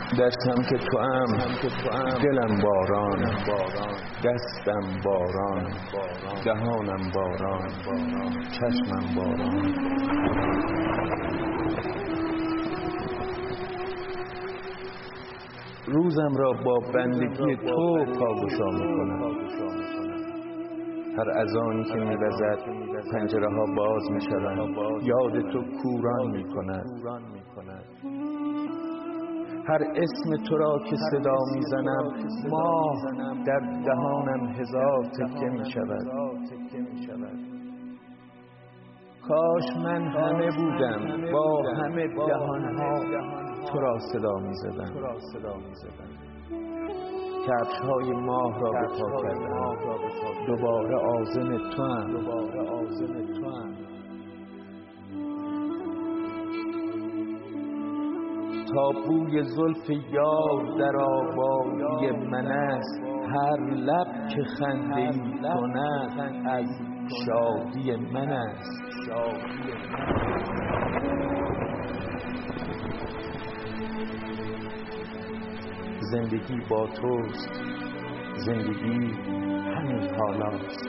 دستم که توام دلم باران، دستم باران، دهانم باران، چشمم باران. روزم را با بندگی تو پاگشا میکنم. هر اذانی که می‌وزد پنجره ها باز میشوند، یاد تو کوران میکند. هر اسم تو را که صدا میزنم، ماه در دهانم هزار تکه میشود. کاش من همه بودم با همه دهانها تو را صدا میزدم. کفش‌های ماه را به پا کردم، دوباره عازم توام. تا بوی زلف یار در آبادی من است، هر لب که خنده‌ای کند از شادی من است. زندگی با توست، زندگی همین حالاست.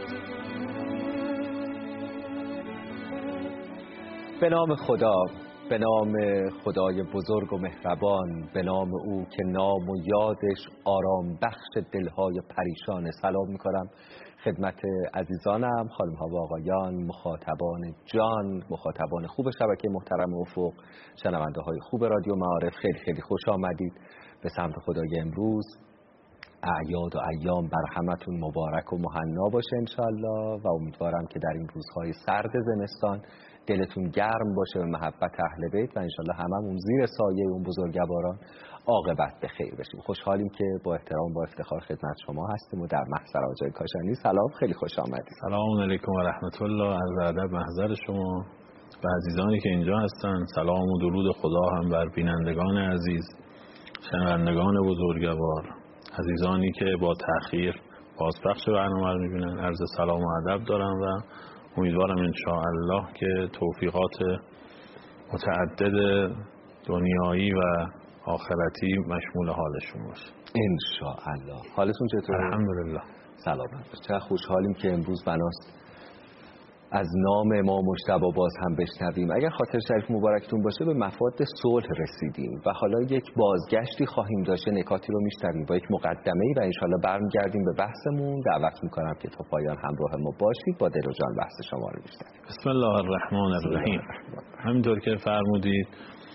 به نام خدا، به نام خدای بزرگ و مهربان، به نام او که نام و یادش آرام بخش دلهای پریشان. سلام میکنم خدمت عزیزانم، خانم ها و آقایان، مخاطبان جان، مخاطبان خوب شبکه محترم افق، شنونده های خوب رادیو معارف. خیلی خیلی خوش آمدید به سمت خدای امروز. اعیاد و ایام بر همتون مبارک و مهنا باشه انشالله و امیدوارم که در این روزهای سرد زمستان دلتون گرم باشه به محبت اهل بیت و انشالله هممون زیر سایه اون بزرگواران عاقبت به خیر بشیم. خوشحالیم که با احترام با افتخار خدمت شما هستیم و در محضر آقای کاشانی. سلام، خیلی خوش آمدید. سلام علیکم و رحمت الله. عرض ادب محضر شما و عزیزانی که اینجا هستن. سلام و درود خدا هم بر بینندگان عزیز، شنوندگان بزرگوار، عزیزانی که با تأخیر بازپخش برنامه رو می‌بینن. عرض سلام و ادب دارم و امیدوارم انشاءالله که توفیقات متعدد دنیایی و آخرتی مشمول حالشون باشه انشاءالله. حالتون چطوره؟ الحمدلله سلامت. چه خوشحالیم که امروز بناست از نام امام مجتبی باز هم بشنویم. اگر خاطر شریف مبارکتون باشه به مفاد صلح رسیدیم و حالا یک بازگشتی خواهیم داشت، نکاتی رو میشنویم با یک مقدمه‌ای و انشالله برمیگردیم به بحثمون. دعوت میکنم که تا پایان همراه ما باشید، با دل و جان بحث شما رو میشنویم. بسم الله الرحمن الرحیم. همینطور که فرمودید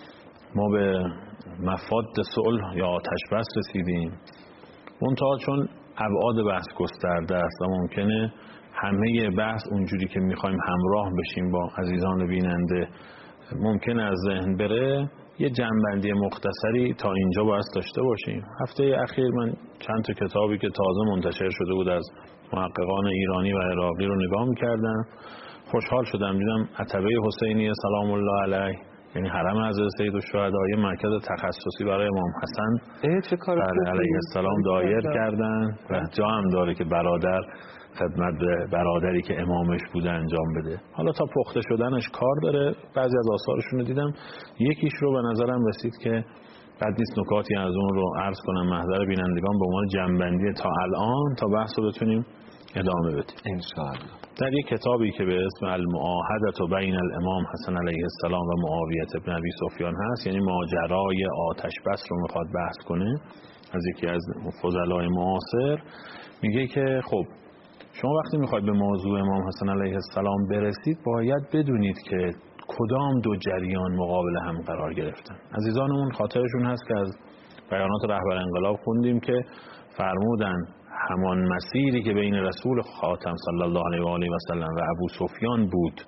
ما به مفاد صلح یا آتش بس رسیدیم. منتها چون ابعاد بحث گسترده است و ممکنه همه بحث اونجوری که میخوایم همراه بشیم با عزیزان بیننده ممکن از ذهن بره، یه جنبندی مختصری تا اینجا باید داشته باشیم. هفته اخیر من چند تا کتابی که تازه منتشر شده بود از محققان ایرانی و عراقی رو نگاه میکردم. خوشحال شدم دیدم عتبه حسینی سلام الله علیه، یعنی حرم حضرت سیدالشهدا، یه مرکز تخصصی برای امام حسن علیه السلام دایر کردن و جا هم داره که برادر خدمت به برادری که امامش بوده انجام بده. حالا تا پخته شدنش کار داره. بعضی از آثارشون رو دیدم، یکیش رو به نظرم رسید که بد نیست نکاتی از اون رو عرض کنم محضر بینندگان به عنوان جنبندی تا الان تا بحث رو بتونیم ادامه بدیم انشاءالله. در یک کتابی که به اسم المعاهده بین الامام حسن علیه السلام و معاویه بن ابی سفیان هست، یعنی ماجرای آتش بس رو میخواد بحث کنه، از یکی از فضلای معاصر. میگه که خب شما وقتی میخواید به موضوع امام حسن علیه السلام برسید باید بدونید که کدام دو جریان مقابل هم قرار گرفتن. عزیزانمون خاطرشون هست که از بیانات رهبر انقلاب خوندیم که فرمودن همان مسیری که بین رسول خاتم صلی الله علیه و آله و سلم و ابو سفیان بود،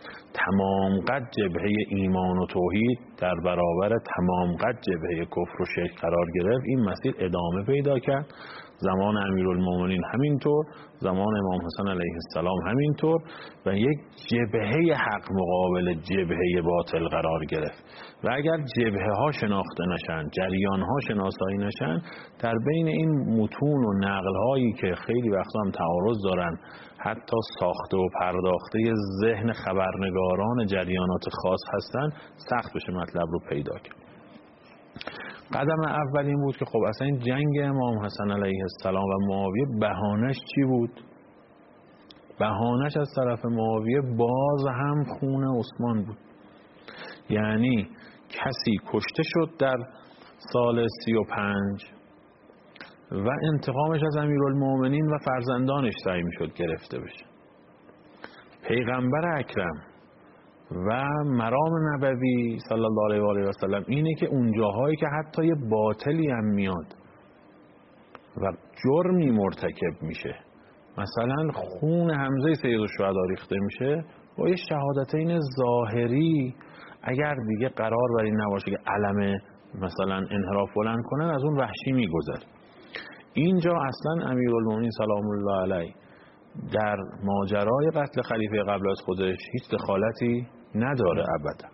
تمام قد جبهه ایمان و توحید در برابر تمام قد جبهه کفر و شرک قرار گرفت. این مسیر ادامه پیدا کرد. زمان امیرالمومنین همینطور، زمان امام حسن علیه السلام همینطور و یک جبهه حق مقابل جبهه باطل قرار گرفت. و اگر جبهه ها شناخته نشن، جریان ها شناسایی نشن، در بین این متون و نقل هایی که خیلی وقتا هم تعارض دارن، حتی ساخته و پرداخته ذهن خبرنگاران جریانات خاص هستن، سخت بشه مطلب رو پیدا کرد. قدم اول این بود که خب اصلا این جنگ امام حسن علیه السلام و معاویه بهانه‌اش چی بود؟ بهانه‌اش از طرف معاویه باز هم خون عثمان بود. یعنی کسی کشته شد در سال 35 و انتقامش از امیرالمومنین و فرزندانش سعی میشد گرفته بشه. پیغمبر اکرم و مرام نبوی صلی الله علیه و آله و سلم اینه که اون جاهایی که حتی یه باطلی هم میاد و جرمی مرتکب میشه، مثلا خون حمزه سید الشهدا ریخته میشه، با یه شهادتین ظاهری اگر دیگه قرار بر این نباشه که علم مثلا انحراف بلند کنن، از اون وحشی میگذره. اینجا اصلا امیرالمومنین سلام الله علیه در ماجرای قتل خلیفه قبل از خودش هیچ دخالتی نداره ابدا.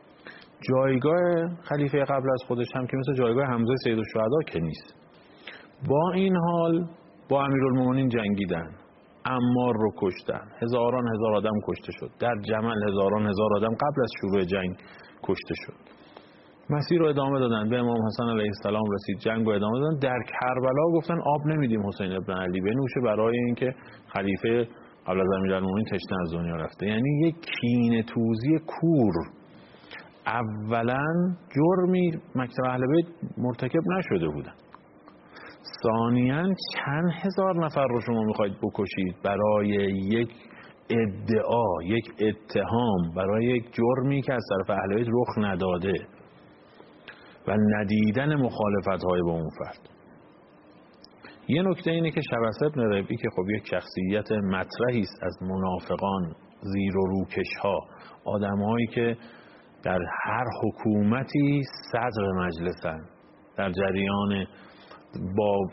جایگاه خلیفه قبل از خودش هم که مثل جایگاه حمزه سید الشهدا که نیست. با این حال با امیرالمومنین جنگیدن، عمار رو کشتن، هزاران هزار آدم کشته شد، در جمل هزاران هزار آدم قبل از شروع جنگ کشته شد. مسیر رو ادامه دادن، به امام حسن علیه السلام رسید، جنگ رو ادامه دادن. در کربلا گفتن آب نمیدیم حسین ابن علی بنوشه برای اینکه خلیفه قبل از امیرالمومنین تشنه از دنیا رفته. یعنی یک کینه توزی کور. اولا جرمی مکتب اهل بیت مرتکب نشده بودن، ثانیاً چند هزار نفر رو شما میخواید بکشید برای یک ادعا، یک اتهام، برای یک جرمی که از طرف اهل بیت رخ نداده و ندیدن مخالفت‌های با اون فرد. یه نکته اینه که شبث ابن ربعی که خب یک شخصیت مطرحی است از منافقان، زیر و روکش‌ها، آدم‌هایی که در هر حکومتی صدر مجلسن، در جریان با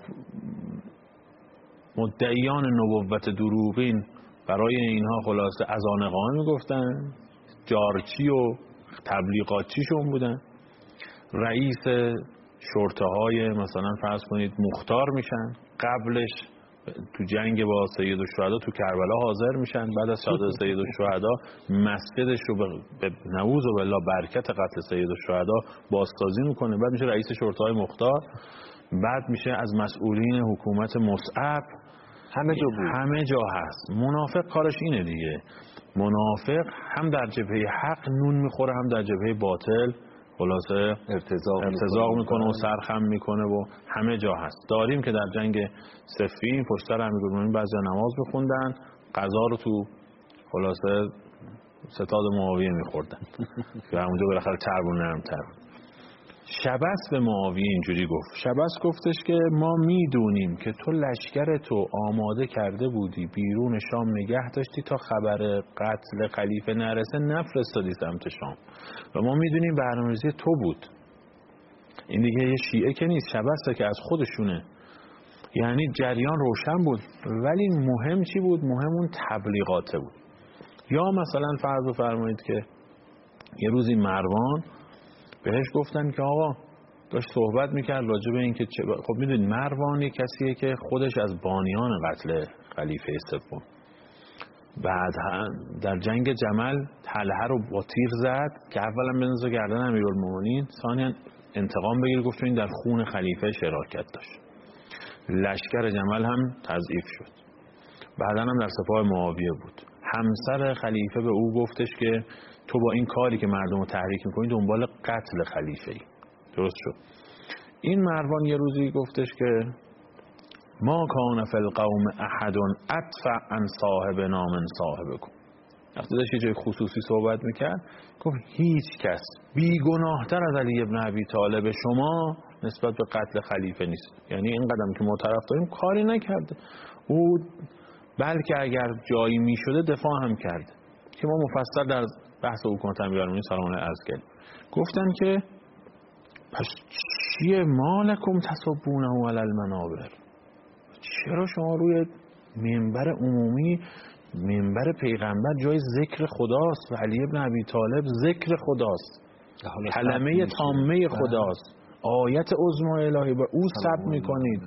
مدعیان نبوت دروغین برای اینها خلاصه اذان اقامه میگفتن، جارچی و تبلیغاتچیشون بودن. رئیس شرطه های مثلا فرض کنید مختار میشن، قبلش تو جنگ با سید الشهدا تو کربلا حاضر میشن، بعد از شهادت سید الشهدا مسجدش رو به نعوذ بالله برکت قتل سید الشهدا بازسازی میکنه، بعد میشه رئیس شرطه های مختار، بعد میشه از مسئولین حکومت مصعب. همه جا هست. منافق کارش اینه دیگه، منافق هم در جبهه حق نون میخوره، هم در جبهه باطل خلاصه ارتزاق میکنه و سرخم میکنه و همه جا هست. داریم که در جنگ صفین پشت سر امیرالمومنین بعضی نماز بخوندن، غذا رو تو خلاصه ستاد معاویه میخوردن که همونجا بالاخره چرب و نرم‌تر. شبث به معاویه اینجوری گفت، شبث گفتش که ما میدونیم که تو لشکر تو آماده کرده بودی، بیرون شام نگه داشتی تا خبر قتل خلیفه نرسه نفرستادی سمت شام و ما میدونیم برنامه‌ریزی تو بود. این دیگه یه شیعه که نیست، شبثه که از خودشونه. یعنی جریان روشن بود، ولی مهم چی بود؟ مهم اون تبلیغاته بود. یا مثلا فرض بفرمایید که یه روزی مروان بهش گفتن که آقا داشت صحبت میکرد راجع به این که خب میدونید مروان یک کسیه که خودش از بانیان قتل خلیفه سوم، بعد در جنگ جمل طلحه رو با تیر زد که اولا بنزا گردن امیرالمومنین، ثانیا انتقام بگیر، گفت این در خون خلیفه شراکت داشت. لشکر جمل هم تضعیف شد، بعدا هم در سپاه معاویه بود. همسر خلیفه به او گفتش که تو با این کاری که مردم رو تحریک میکنی دنبال قتل خلیفه ای. درست شد. این مروان یه روزی گفتش که ما کان فی القوم احد ادفع عن صاحبنا من صاحبکم. وقتی داشت یه جای خصوصی صحبت میکرد گفت هیچ کس بیگناهتر از علی ابن ابی طالب شما نسبت به قتل خلیفه نیست. یعنی این قدم که ما طرف داریم کاری نکرده، او بلکه اگر جایی میشده دفاع هم کرده که ما مفصل در بحث حکومت امیرالمومنین سلام علیه عرض کردیم. گفتن که پس چیه مالکم تسبونه علی المنابر، چرا شما روی منبر عمومی، منبر پیغمبر جای ذکر خداست و علی ابن ابی طالب ذکر خداست، کلمه تامه خداست، آیت عظمی الهی و او سب میکنید.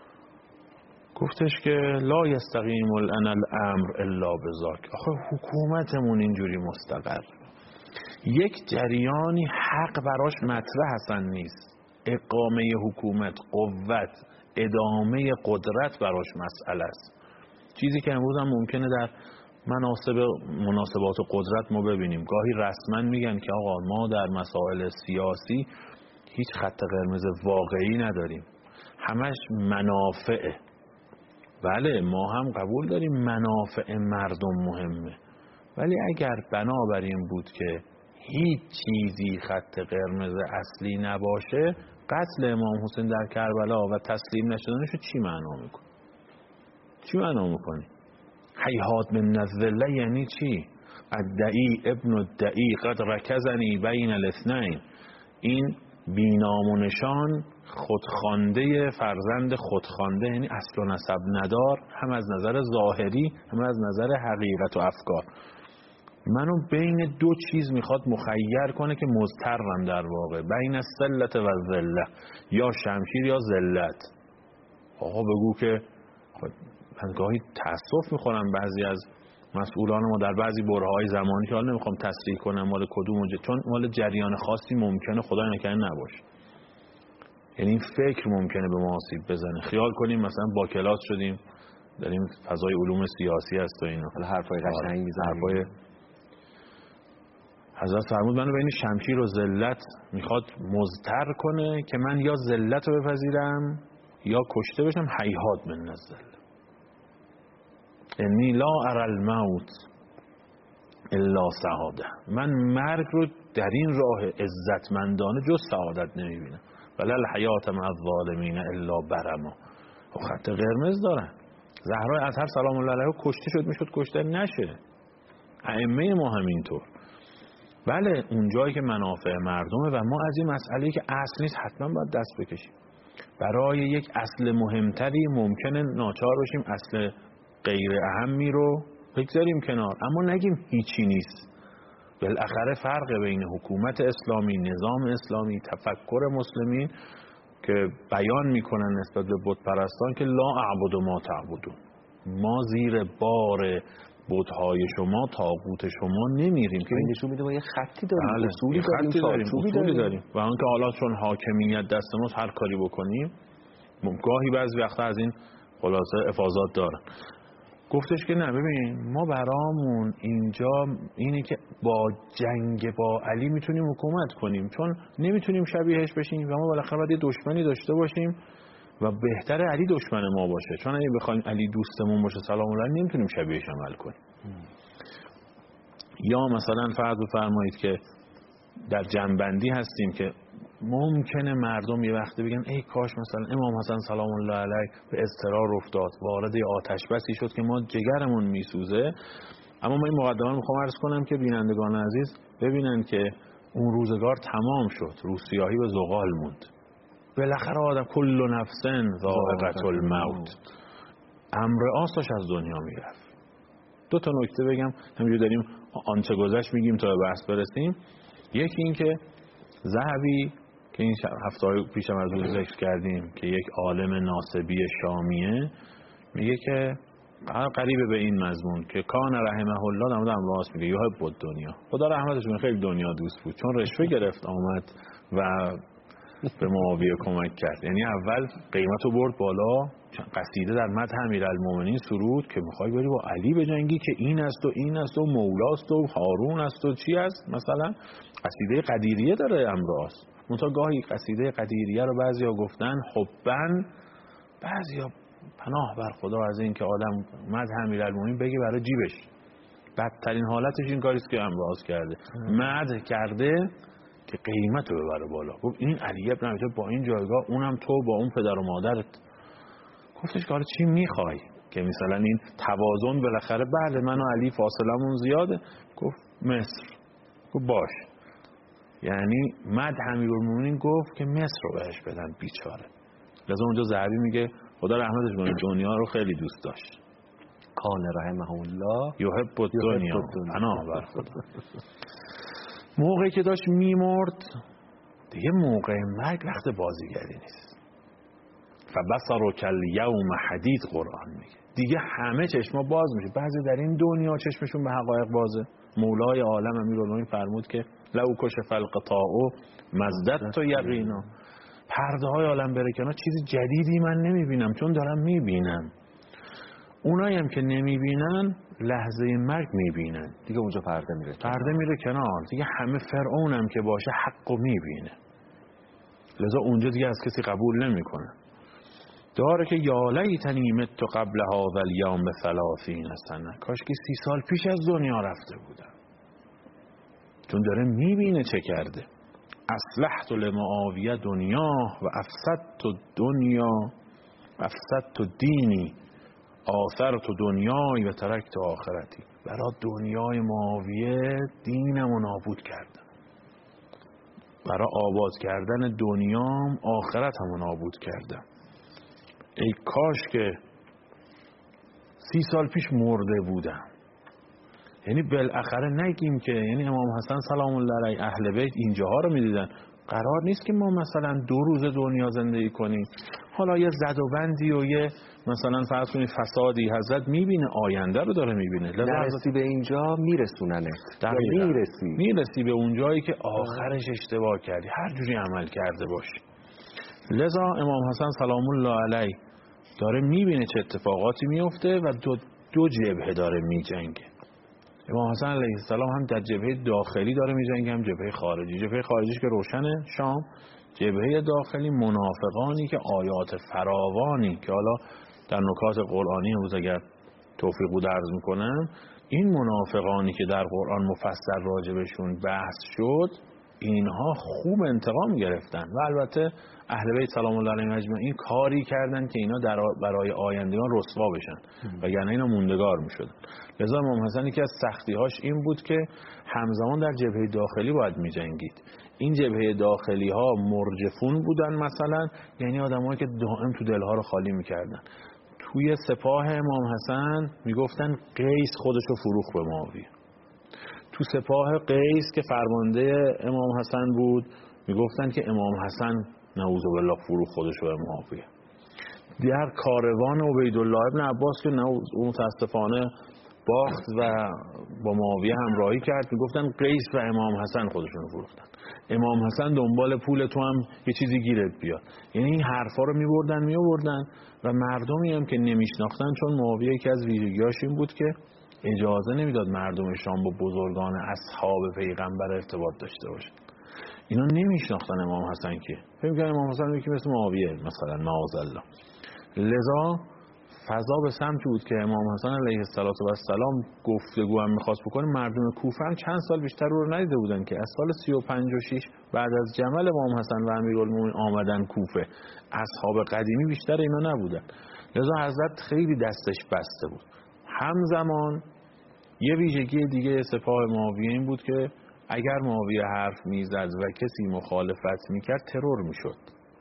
گفتش که لا یستقیم لنا الامر الا بذاک. آخه حکومتمون اینجوری مستقر، یک جریانی حق براش مطرح اصلا نیست، اقامه حکومت، قوت، ادامه قدرت براش مسئله است. چیزی که امروز هم ممکنه در مناسبات قدرت ما ببینیم، گاهی رسما میگن که آقا ما در مسائل سیاسی هیچ خط قرمز واقعی نداریم، همش منافعه. بله ما هم قبول داریم منافع مردم مهمه، ولی اگر بنابر این بود که هیچ چیزی خط قرمز اصلی نباشه، قتل امام حسین در کربلا و تسلیم نشدنشو چی معنا میکنه؟ چی معنا میکنه؟ هیهات من الذله یعنی چی؟ الدعی ابن الدعی قد رکزنی بین الاثنین. این بینام و نشان خودخوانده فرزند خودخوانده، یعنی اصل و نسب ندار، هم از نظر ظاهری هم از نظر حقیقت و افکار. منو بین دو چیز میخواد مخیر کنه که مضطرم در واقع، بین السلت و الذله، یا شمشیر یا ذلت. آقا بگو که من گاهی تأسف میخورم بعضی از مسئولان ما در بعضی برهه‌های زمانی که حالا نمیخوام تصریح کنم مال کدوم چون مال جریان خاصی ممکنه خدای نکنه نباشه، یعنی این فکر ممکنه به ما آسیب بزنه. خیال کنیم مثلا با کلاس شدیم داریم فضای علوم سیاسی هست و اینا، حرفای قشنگی میزنیم، حضرت فرمود منو بین شمشیر و ذلت میخواد مضطر کنه که من یا ذلت رو بپذیرم یا کشته بشم. هیهات من الذله انی لا اری الموت الا سعاده. من مرگ رو در این راه عزتمندانه جز سعادت نمیبینم. ولی الحیات مع الظالمین الا برما. خط قرمز دارن. زهرا اطهر سلام الله علیها کشته شد، میشد کشته نشه. ائمه ما همینطور. بله اون جایی که منافع مردمه و ما از این مسئله‌ای که اصل نیست حتما باید دست بکشیم. برای یک اصل مهمتری ممکنه ناچار باشیم اصل غیر اهمی رو بگذاریم کنار، اما نگیم هیچی نیست. بالاخره فرق بین حکومت اسلامی، نظام اسلامی، تفکر مسلمین که بیان میکنن نسبت به بت پرستان که لا اعبد ما تعبدون، ما زیر بار بت‌های شما، طاغوت شما نمیریم که نشون میده ما یه خطی داریم، بله. اصولی داریم و اون که حالا چون حاکمیت دست ماست هر کاری بکنیم. گاهی بعضی وقتا از این خلاصه افاضات دارن. گفتش که نه ببین ما برامون اینجا اینه که با جنگ با علی میتونیم حکومت کنیم، چون نمیتونیم شبیهش بشیم و ما بالاخره باید یه دشمنی داشته باشیم و بهتره علی دشمن ما باشه، چون اگه بخوایم علی دوستمون باشه سلام الله نمیتونیم شبیهش عمل کنیم. یا مثلا فرض بفرمایید که در جنبندی هستیم که ممکنه مردم یه وقته بگن ای کاش مثلا امام حسن سلام الله علیه به اضطرار افتاد، وارد آتش بسی شد که ما جگرمون میسوزه. اما من این مقدمه میخوام عرض کنم که بینندگان عزیز ببینن که اون روزگار تمام شد، روسیاهی به زغال موند. بالاخره آدم کل نفس ذائقة الموت، امر آساش از دنیا میرفت. دو تا نکته بگم همینجور داریم آنچه گذشت میگیم تا به بحث برسیم. یکی این که ذهبی که این هفته‌های پیشم از اون ذکر کردیم که یک عالم ناصبی شامیه میگه که قریب به این مضمون که کان رحمه الله در مورد امواس میگه یحب الدنیا، خدا رحمتش کنه خیلی دنیا دوست بود، چون رشوه گرفت آمد و به معاویه کمک کرد. یعنی اول قیمتو برد بالا، قصیده در مدح امیرالمومنین سرود که میخوای بری با علی بجنگی که این است و این است و مولاست و هارون است و چی است. مثلا قصیده قدیریه داره امراض، منتها گاهی قصیده قدیریه رو بعضیا گفتن حبن، بعضیا پناه بر خدا از این که آدم مدح امیرالمومنین بگه برای جیبش. بدترین حالتش این کاریست که امراض کرده، مدح کرده که قیمت رو ببره بالا. گفت این علی ابن ابی طالب با این جایگاه، اونم تو با اون پدر و مادرت. گفتش که حالا چی میخوای که مثلا این توازن بالاخره بله من و علی فاصلمون زیاده. گفت مصر. گفت باش. یعنی مدح امیرالمومنین گفت که مصر رو بهش بدن بیچاره. لذا اونجا ذهبی میگه خدا رحمتش کنه دنیا رو خیلی دوست داشت. کان رحمه الله یحب الدنیا، پناه بر خدا. موقعی که داشت میمرد دیگه موقع مرگ وقت بازیگری نیست. فبصرک الیوم حدید قرآن میگه دیگه همه چشما باز میشه. بعضی در این دنیا چشمشون به حقایق بازه. مولای عالم امیرالمومنین فرمود که لو کشف الغطاء مزددت یقینا. پرده های عالم بره کنار، چیز جدیدی من نمیبینم، چون دارم میبینم. اونایی هم که نمیبینن لحظه مرگ میبینن، دیگه اونجا پرده میره کنار. دیگه همه فرعون هم که باشه حقو میبینه، لذا اونجا دیگه از کسی قبول نمیکنه. داره که یا لیتنی مت قبل هذا الیوم ب30 سنه، کاش که 30 سال پیش از دنیا رفته بودم. چون داره میبینه چه کرده. اصلحت لمعاویه دنیا و افسدت دینی آثرت دنیای و ترکت آخرتی. برای دنیای معاویه دینم رو نابود کردم، برای آباد کردن دنیام آخرتم رو نابود کردم. ای کاش که 30 سال پیش مرده بودم. یعنی بالاخره نگیم که یعنی امام حسن سلام الله علیه اهل بیت اینجاها رو میدیدن. قرار نیست که ما مثلا 2 روز دنیا زندگی کنیم، حالا یه زد و بندی و یه مثلا فرض کنید فسادی حضرت میبینه، آینده رو داره میبینه. نرسی به اینجا میرسوننت، میرسی به اون جایی که آخرش اشتباه کردی، هر جوری عمل کرده باشی. لذا امام حسن سلام الله علیه داره میبینه چه اتفاقاتی میفته و دو جبهه داره میجنگه. امام حسن علیه السلام هم در جبهه داخلی داره میجنگه، هم جبهه خارجی. جبهه خارجیش که روشنه شام، جبهه داخلی منافقانی که آیات فراوانی که حالا در نکات قرآنی امروز اگر توفیق بود عرض میکنم، این منافقانی که در قرآن مفصل راجبشون بحث شد، اینها خوب انتقام گرفتن و البته اهل بیت سلام الله علیهم اجمعین کاری کردن که اینا برای آیندگان رسوا بشن وگرنه اینا موندگار میشدن. لذا امام حسن یکی از سختی‌هاش این بود که همزمان در جبهه داخلی باید می‌جنگید. این جبهه داخلی ها مرجفون بودن مثلا، یعنی آدمایی که دائم تو دلها رو خالی می‌کردن. توی سپاه امام حسن میگفتن قیس خودشو فروخت به معاویه. تو سپاه قیس که فرمانده امام حسن بود میگفتن که امام حسن نعوذ بالله فروخت خودشو به معاویه. در کاروان عبیدالله ابن عباس که متاسفانه باخت و با معاویه همراهی کرد، میگفتن قیس و امام حسن خودشون فروختن. امام حسن دنبال پول تو هم یه چیزی گیرت بیاد. یعنی این حرفا رو میبردن و مردمی هم که نمیشناختن، چون معاویه یکی از ویژگیاش این بود که اجازه نمیداد مردم شام با بزرگان اصحاب پیغمبر ارتباط داشته باشن. اینا نمیشناختن امام حسن که فکر می‌کردن امام حسن یکی مثل معاویه مثلا معاذالله. لذا فضا به سمتی بود که امام حسن علیه السلام گفتگو هم می‌خواست بکنه. مردم کوفه هم چند سال بیشتر رو ندیده بودن که از سال 35 و 6 بعد از جمل امام حسن و امیرالمومنین آمدن کوفه. اصحاب قدیمی بیشتر اینا نبودن. لذا حضرت خیلی دستش بسته بود. همزمان یه ویژگی دیگه سپاه معاویه این بود که اگر معاویه حرف میزد و کسی مخالفت میکرد ترور میشد.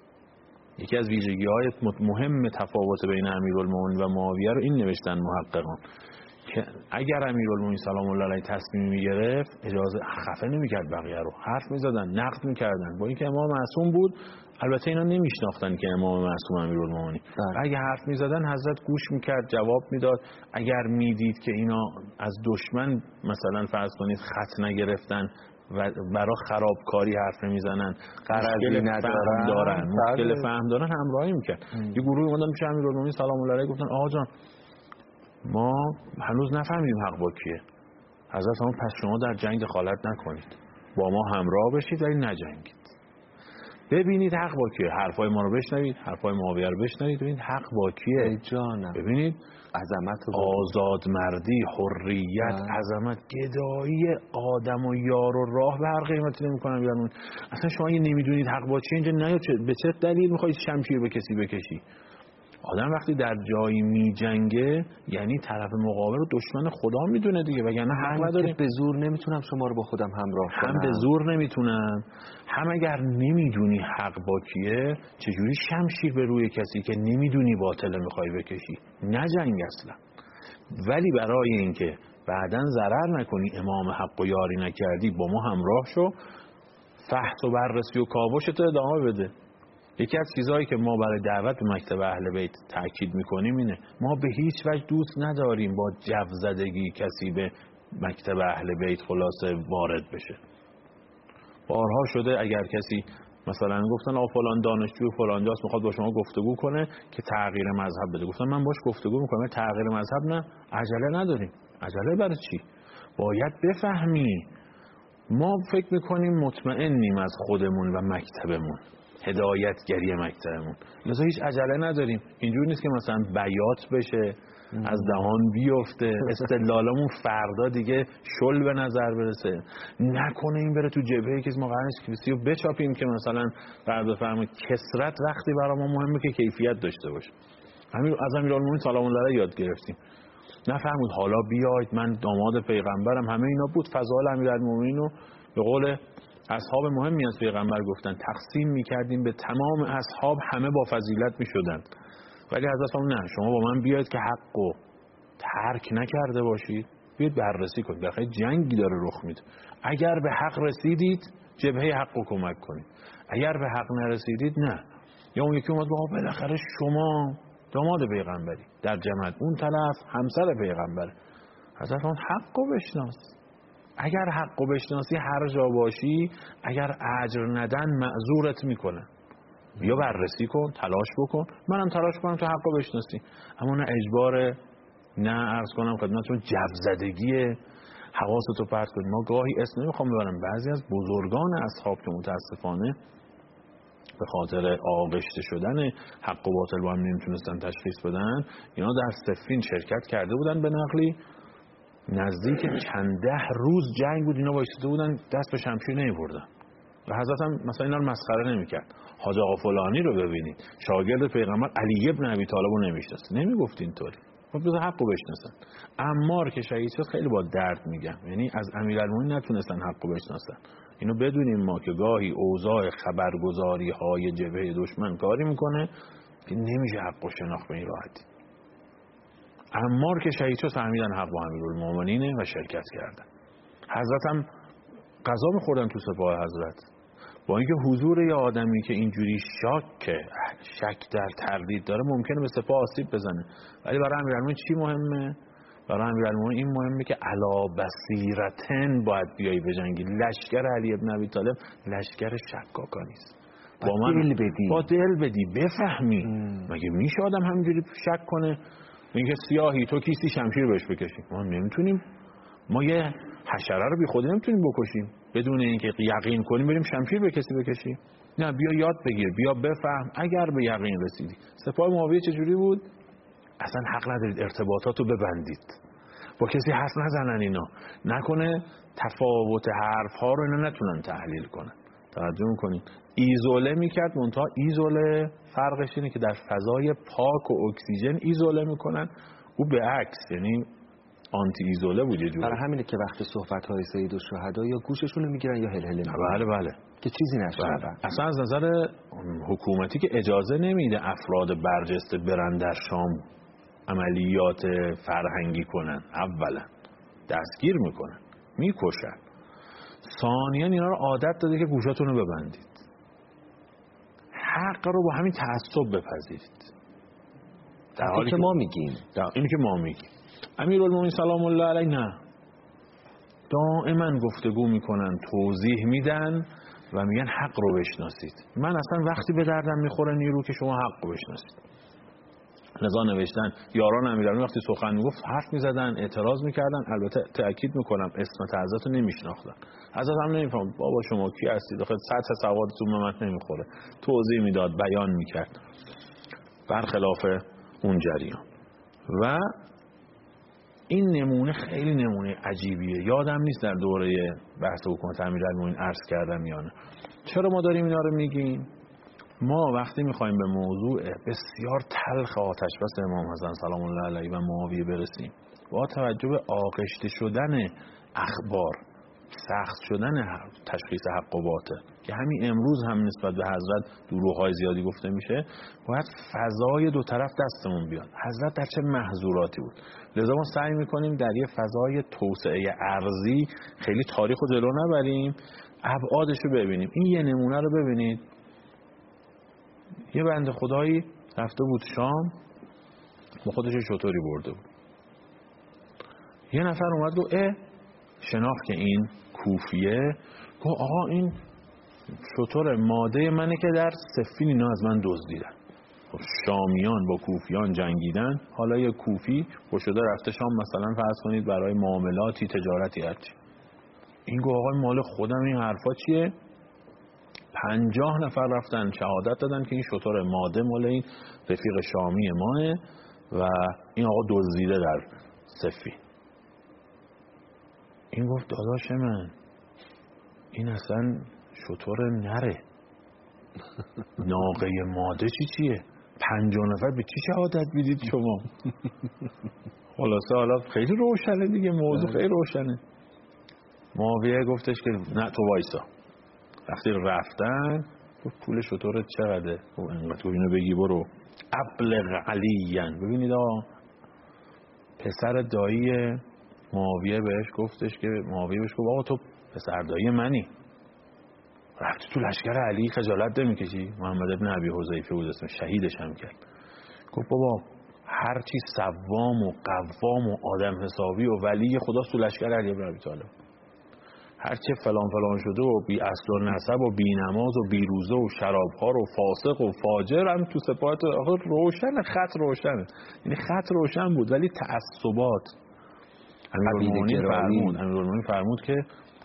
یکی از ویژگی‌های مهم تفاوت بین امیرالمومنین و معاویه رو این نوشتن محققان که اگر امیرالمومنین سلام الله علیه تصمیمی میگرفت اجازه خفه نمیکرد، بقیه رو حرف میزدن، نقد میکردن. با اینکه امام معصوم بود، البته اینا نمیشناختن که امام معصوم امیرالمومنین. اگه حرف میزدن حضرت گوش میکرد، جواب میداد. اگر میدید که اینا از دشمن مثلا فرض کنید خط نگرفتن و برای خرابکاری حرف نمیزنن، مشکل فهم دارن همراهی میکرد. یه گروه اومدن پیش امیرالمومنین سلام الله علیه گفتن آقا جان ما هنوز نفهمیدیم حق با کیه. حضرت فرمود پس شما در جنگ دخالت نکنید، با ما همراه بشید ولی نجنگید. ببینید حق با کیه، حرفای ما رو بشنوید، حرفای معاویه رو بشنوید، ببینید حق با کیه. ببینید عظمت، آزادمردی، حریت، عظمت، گدایی آدم و یار و راه به هر قیمتی نمی‌کنن بیارن. اصلا شما اگه نمیدونید حق با چیه اینجا نیاد، به چه دلیل می‌خواید شمشیر به کسی بکشی؟ آدم وقتی در جایی میجنگه یعنی طرف مقابل رو دشمن خدا میدونه دیگه، وگرنه حق نداریم. به زور نمیتونم شما رو با خودم همراه کنم. هم به زور نمیتونم، هم اگر نمیدونی حق با کیه چجوری شمشیر به روی کسی که نمیدونی باطله میخوای بکشی؟ نجنگ اصلا. ولی برای اینکه بعداً ضرر نکنی، امام حق و یاری نکردی، با ما همراه شو، فحص و بررسی و کاوشت ادامه بده. یکی از چیزهایی که ما برای دعوت به مکتب اهل بیت تأکید میکنیم اینه، ما به هیچ وجه دوست نداریم با جو زدگی کسی به مکتب اهل بیت خلاصه وارد بشه. بارها شده اگر کسی مثلا گفتن فلان دانشجو فلان جاست میخواد با شما گفتگو کنه که تغییر مذهب بده. گفتم من باش گفتگو میکنم، تغییر مذهب نه، عجله نداریم. عجله برای چی؟ باید بفهمی ما فکر میکنیم مطمئنیم از خودمون و مکتبمون، هدایتگری مکتبمون، لذا هیچ عجله نداریم. اینجور نیست که مثلا بیات بشه، از دهان بیفته، استدلالمون فردا دیگه شل به نظر برسه، نکنه این بره تو جبهه که ما قرار نیست کلیسی رو بچاپیم که مثلا بعد بفهمه کثرت وقتی برای ما مهمه که کیفیت داشته باشه. از امیرالمومنین سلام الله علیه یاد گرفتیم. نفرمود حالا بیاید من داماد پیغمبرم، همه اینا بود. فضائل امیرالمومنین رو به قول اصحاب مهمی از پیغمبر گفتن تقسیم می‌کردیم به تمام اصحاب، همه با فضیلت می‌شدن. ولی حضرت فرمود نه، شما با من بیاید که حقو ترک نکرده باشید، بیاید بررسی کنید. بخاطر جنگی داره رخ میده. اگر به حق رسیدید جبهه حقو کمک کنید، اگر به حق نرسیدید نه. یا اون یکی اومد گفت بالاخره شما داماد پیغمبری، در جماعت اون طرف همسر پیغمبره. حضرت فرمود حقو بشناس. اگر حقو بشناسی هر جا باشی، اگر اجر ندن معذورت میکنه. بیا بررسی کن، تلاش بکن، منم تلاش کنم تو حقو بشناسی. اما نه اجباره، نه عرض کنم خدمتتون جوزدگی، حواستو پرت کنی. ما گاهی اسم نمیخوام ببرم، بعضی از بزرگان اصحاب که متاسفانه به خاطر آغشته شدن حق و باطل با هم نمیتونستن تشخیص بدن، اینا در صفین شرکت کرده بودن به نقلی نزدیک چند ده روز جنگ بود، اینا وایساده بودن دست به شمشیر نمیبردن و حضرت هم مثلا اینا رو مسخره نمیکرد. حاج آقا فلانی رو ببینید شاگرد پیغمبر علی ابن ابی طالب رو نمیشناسه، نمیگفت اینطوری، خب بذار حقو بشناسن. عمار که شهید شد خیلی با درد میگم، یعنی از امیرالمومنین نتونستن حقو بشناسن. اینو بدونیم ما که گاهی اوضاع خبرگزاری های جبهه دشمن کاری میکنه که نمیشه حقو شناخت به این راحتی. عمار که شهید شد فهمیدن حق با امیرالمومنینه و شرکت کردن. حضرت هم قضا میخوردن تو سپاه حضرت، با اینکه حضور یه آدمی که اینجوری شک در تردید داره ممکنه به سپاه آسیب بزنه، ولی برای امیرالمومنین چی مهمه؟ برای امیرالمومنین این مهمه که علا بصیرتن باید بیایی بجنگی. لشکر علی ابن ابی طالب لشکر شکاکا نیست. با دل بدی بفهمی. مگه میشه آدم همینجوری شک کنه؟ اینکه سیاهی تو کیستی شمشیر بهش بکشیم؟ ما نمیتونیم. ما یه حشره رو بی خودی نمیتونیم بکشیم بدون اینکه یقین کنیم بریم شمشیر به کسی بکشیم. نه، بیا یاد بگیر، بیا بفهم. اگر به یقین رسیدی. سپاه معاویه چجوری بود؟ اصلا حق ندارید ارتباطاتو ببندید، با کسی حرف نزنن، اینا نکنه تفاوت حرف ها رو اینا نتونن تحلیل کنن. توجه میکنید؟ ایزوله میکرد، منتها ایزوله فرقش اینه که در فضای پاک و اکسیژن ایزوله میکنن، او به عکس یعنی آنتی ایزوله بود یه جوری. برای همینه که وقتی صحبت‌های سید الشهدا یا گوششون رو میگیرن یا هلهله میگیرن. بله که چیزی نشنون. اصلا از نظر حکومتی که اجازه نمیده افراد برجسته برن در شام عملیات فرهنگی کنن، اولا دستگیر میکنن، میکشن، ثانیاً اینا رو عادت داده که گوشاتون رو ببندید. حق رو با همین تعصب بپذیرید. در حالی که ما میگیم، اینی که ما میگیم. امیرالمومنین سلام الله علیه نه، دائما گفتگو میکنن، توضیح میدن و میگن حق رو بشناسید. من اصلا وقتی به دردم میخوره نیرو که شما حق رو بشناسید. لذا نوشتن یاران امیرالمومنین وقتی سخن میگفت حرف میزدن، اعتراض میکردن. البته تأکید میکنم اسمت حضرت رو نمیشناختن. حضرت هم نمیفهم بابا شما کی هستید، آخه سطح سوادتون به من نمیخوره. توضیح میداد، بیان میکرد برخلاف اون جریان. و این نمونه خیلی نمونه عجیبیه. یادم نیست در دوره بحث حکومت امیرالمومنین عرض کردم یا نه. چرا ما داریم اینا رو میگیم؟ ما وقتی میخوایم به موضوع بسیار تلخ آتشبس امام حسن سلام الله علیه و معاویه برسیم، با توجه به آغشته شدن اخبار، سخت شدن تشخیص حق و باطل که همین امروز هم نسبت به حضرت دروغ‌های زیادی گفته میشه، باید فضای دو طرف دستمون بیاد. حضرت در چه محظوراتی بود. لذا ما سعی میکنیم در یه فضای توسعه ارضی خیلی تاریخ رو جلو نبریم، ابعادش رو ببینیم. این یه نمونه رو ببینید. یه بنده خدایی رفته بود شام، با خودش شطوری برده بود. یه نفر اومد گفت شناخت که این کوفیه، گفت آقا این شتر ماده منه که در صفین اینا از من دزدیدن. شامیان با کوفیان جنگیدن، حالا یه کوفی شده رفته شام مثلا فرض کنید برای معاملاتی تجارتی هرچی، این گفت آقای مال خودم این حرفا چیه؟ 50 نفر رفتن شهادت دادن که این شتر ماده مال این رفیق شامی ماه و این آقا دزدیده در صفی. این گفت داداش من این اصلا شتر نره، ناقه ماده چیه؟ 50 نفر به چی شهادت میدید شما؟ خلاصه حالا خیلی روشنه دیگه، موضوع خیلی روشنه. معاویه گفتش که نه تو وایسا. وقتی رفتن گفت پول شترت چقدره؟ گفت اینقدر. اینو بگی برو ابلغ علیاً. ببینید آقا پسر دایی معاویه بهش گفتش که معاویه بهش گفت آقا تو پسر دایی منی، رفتی تو لشکر علی خجالت نمیکشی؟ محمد ابن ابی حذیفه بود اسمش، شهیدش هم کرد. گفت بابا هر چی صوام و قوام و آدم حسابی و ولی خدا تو لشکر علی ابن ابی طالب، هر چه فلان شده و بی اصل و نسب و بی نماز و بی روزه و شرابخوار و فاسق و فاجر هم تو سپاه روشن، خط روشنه. یعنی خط روشن بود ولی تعصبات. امیرالمومنین فرمود که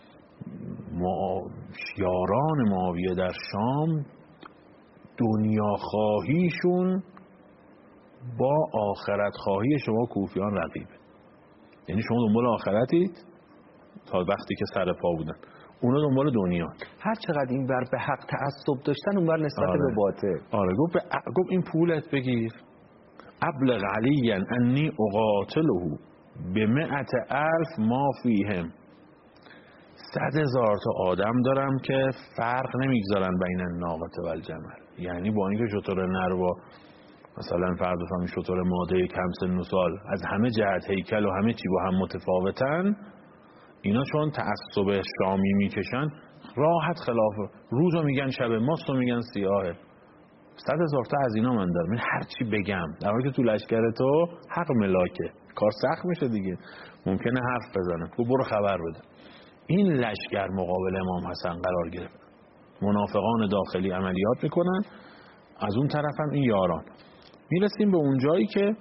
یاران معاویه در شام دنیا خواهیشون با آخرت خواهی شما کوفیان رقیبه. یعنی شما دنبال آخرتید تا وقتی که سر پا بودن، اونا دنبال دنیا. هر چقدر این بر به حق تعصب داشتن اون بر نسبت به باطل. آره گفت این پولت بگیر، ابلغ علیا انی اقاتله ب100,000 ما فیهم. 100,000 تا آدم دارم که فرق نمیگذارن بین الناقه و الجمل. یعنی با اینکه شتر نر با مثلا فرض کنید شتر ماده کم سن و سال از همه جهت هیکل و همه چی با هم متفاوتن، اینا چون تعصب شامی میکشن راحت خلاف روزو میگن شب، ماستو میگن سیاهه. 100,000 تا از اینا من دارم، من هر چی بگم در حالی که تو لشکر تو حق ملاکه، کار سخت میشه دیگه، ممکنه حرف بزنه، تو برو خبر بده. این لشکر مقابل امام حسن قرار گرفت، منافقان داخلی عملیات میکنن، از اون طرف هم این یاران. میرسیم به اون جایی که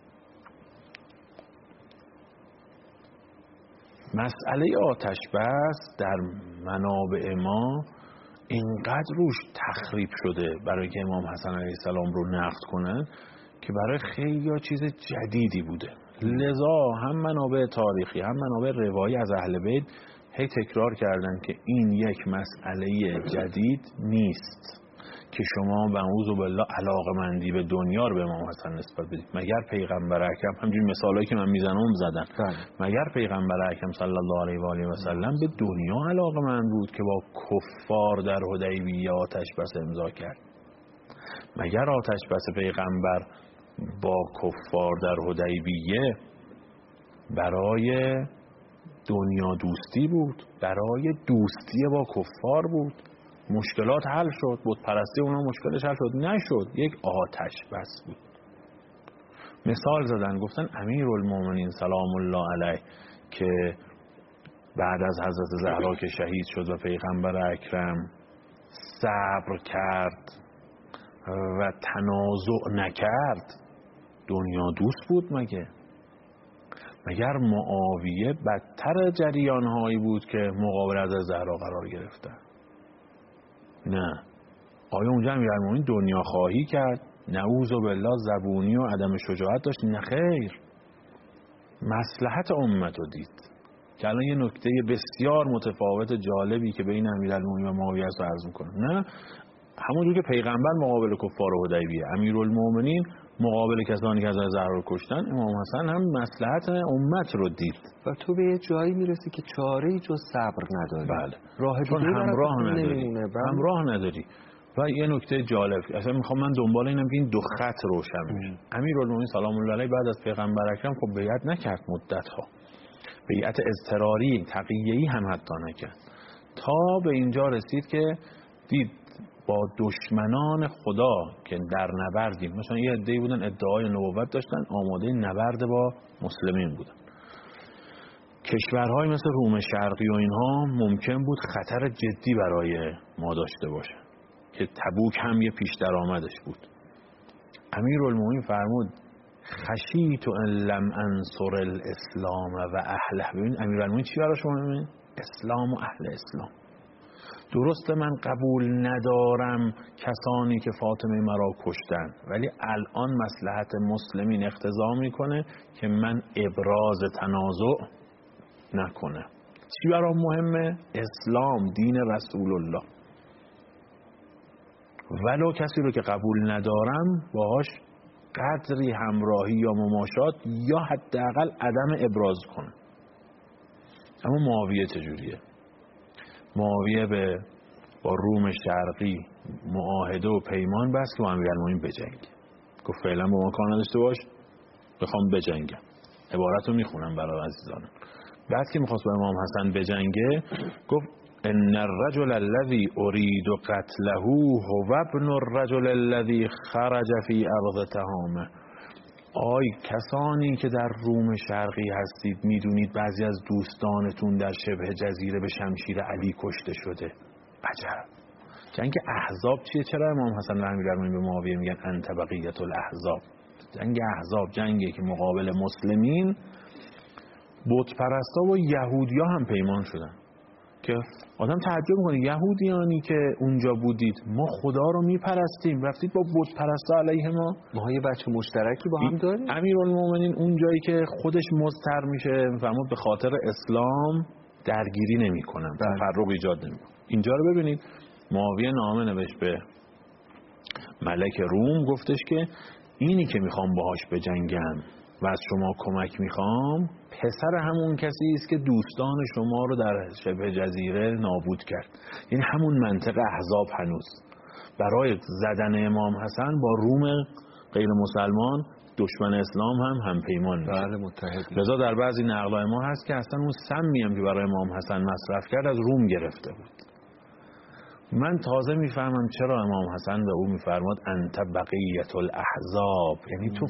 مسئله آتش بس در منابع ما اینقدر روش تخریب شده برای که امام حسن علیه السلام رو نقد کنن که برای خیلی چیز جدیدی بوده. لذا هم منابع تاریخی هم منابع روایی از اهل بیت هی تکرار کردن که این یک مسئله جدید نیست که شما بعوذ بالله علاقمندی به دنیا رو به امام حسن نسبت بدید. مگر پیغمبر اکرم، همچنین مثالایی که من میزنم زدن، مگر پیغمبر اکرم صلی الله علیه و آله و سلم به دنیا علاقمند بود که با کفار در حدیبیه آتش بس امضا کرد؟ مگر آتش بس پیغمبر با کفار در حدیبیه برای دنیا دوستی بود؟ برای دوستی با کفار بود؟ مشکلات حل شد، بود پرستی اونا مشکلش حل شد؟ نشد، یک آتش بس بود. مثال زدن گفتن امیرالمومنین سلام الله علیه که بعد از حضرت زهرا که شهید شد و پیغمبر اکرم صبر کرد و تنازع نکرد، دنیا دوست بود مگه؟ مگر معاویه بدتر جریانهایی بود که مقابل حضرت زهرا قرار گرفتن؟ نه. آیا اونجا امیرالمومنین دنیا خواهی کرد؟ نعوذ بالله زبونی و عدم شجاعت داشت؟ نه خیر، مصلحت امت رو دید. که الان یه نکته بسیار متفاوت جالبی که بین امیرالمومنین و معاویه است عرض می‌کنم. نه، همونجور که پیغمبر مقابل کفار حدیبیه، امیرالمومنین مقابل کسانی که حضرت زهرا رو کشتن، امام حسن هم مصلحت امت رو دید. و تو به یه جایی میرسی که چاره‌ای جز صبر نداری. بله. راه چون همراه نداری. و یه نکته جالب، اصلا میخوام من دنبال اینم که این دو خط روشن میشه. امیرالمومنین سلام الله علیه بعد از پیغمبر اکرم خب بیعت نکرد مدت‌ها. بیعت اضطراری، تقیه‌ای هم حتی نکرد. تا به اینجا رسید که دید با دشمنان خدا که در نبردیم، مثلا یه عده‌ای بودن ادعای نبوت داشتن، آماده نبرد با مسلمین بودن. کشورهای مثل روم شرقی و اینها ممکن بود خطر جدی برای ما داشته باشه که تبوک هم یه پیش درآمدش بود. امیرالمومنین فرمود خشیت ان لم انصر الاسلام و اهله. ببین امیرالمومنین چی براش مهمه؟ اسلام و اهل اسلام. درسته من قبول ندارم کسانی که فاطمه مرا کشتن، ولی الان مصلحت مسلمین اقتضا میکنه که من ابراز تنازع نکنه. چی برام مهمه؟ اسلام، دین رسول الله. ولو کسی رو که قبول ندارم باهاش قدری همراهی یا مماشات یا حداقل عدم ابراز کنه. اما معاویه چجوریه؟ معاویه با روم شرقی معاهده و پیمان بست که با امیرالمومنین بجنگه. گفت فعلا با ما کار نداشته باش، بخوام بجنگم. عبارت رو میخونم برای عزیزانم. بعد که میخواست با امام حسن بجنگه گفت ان الرجل الذي اريد قتله هو ابن الرجل الذي خرج في ارض تهامه. آی کسانی که در روم شرقی هستید میدونید بعضی از دوستانتون در شبه جزیره به شمشیر علی کشته شده. عجب. جنگ احزاب چیه؟ چرا امام حسن و امیرالمومنین به معاویه میگن انت بقیة الاحزاب؟ جنگ احزاب جنگی که مقابل مسلمین بت پرستا و یهودیا هم پیمان شدن که آدم تعجب میکنه یهودیانی که اونجا بودید ما خدا رو میپرستیم، رفتید با بت پرستا علیه ما یه بچه مشترکی با هم داریم. امیرالمومنین اون جایی که خودش مضطر میشه فرمود به خاطر اسلام درگیری نمیکنم، تفرق ایجاد نمیکنم. اینجا رو ببینید معاویه نامه نوشت به ملک روم، گفتش که اینی که میخوام باهاش بجنگم و از شما کمک میخوام پسر همون کسی است که دوستان شما رو در شبه جزیره نابود کرد. یعنی همون منطقه احزاب هنوز برای زدن امام حسن با روم غیر مسلمان دشمن اسلام هم پیمان میشه. بله متحد. لذا در بعضی نقلای ما هست که اصلا اون سمی هم که برای امام حسن مصرف کرد از روم گرفته بود. من تازه میفهمم چرا امام حسن به او میفرماد انت بقیة الاحزاب. یعنی تو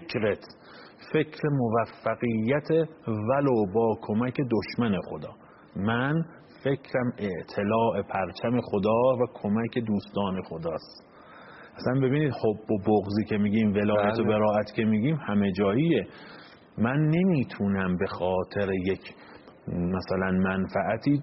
فکر موفقیت ولو با کمک دشمن خدا. من فکرم اطلاع پرچم خدا و کمک دوستان خداست. اصلا ببینید حب و بغضی که میگیم، ولایت و براءت که میگیم همه جاییه. من نمیتونم به خاطر یک مثلا منفعتی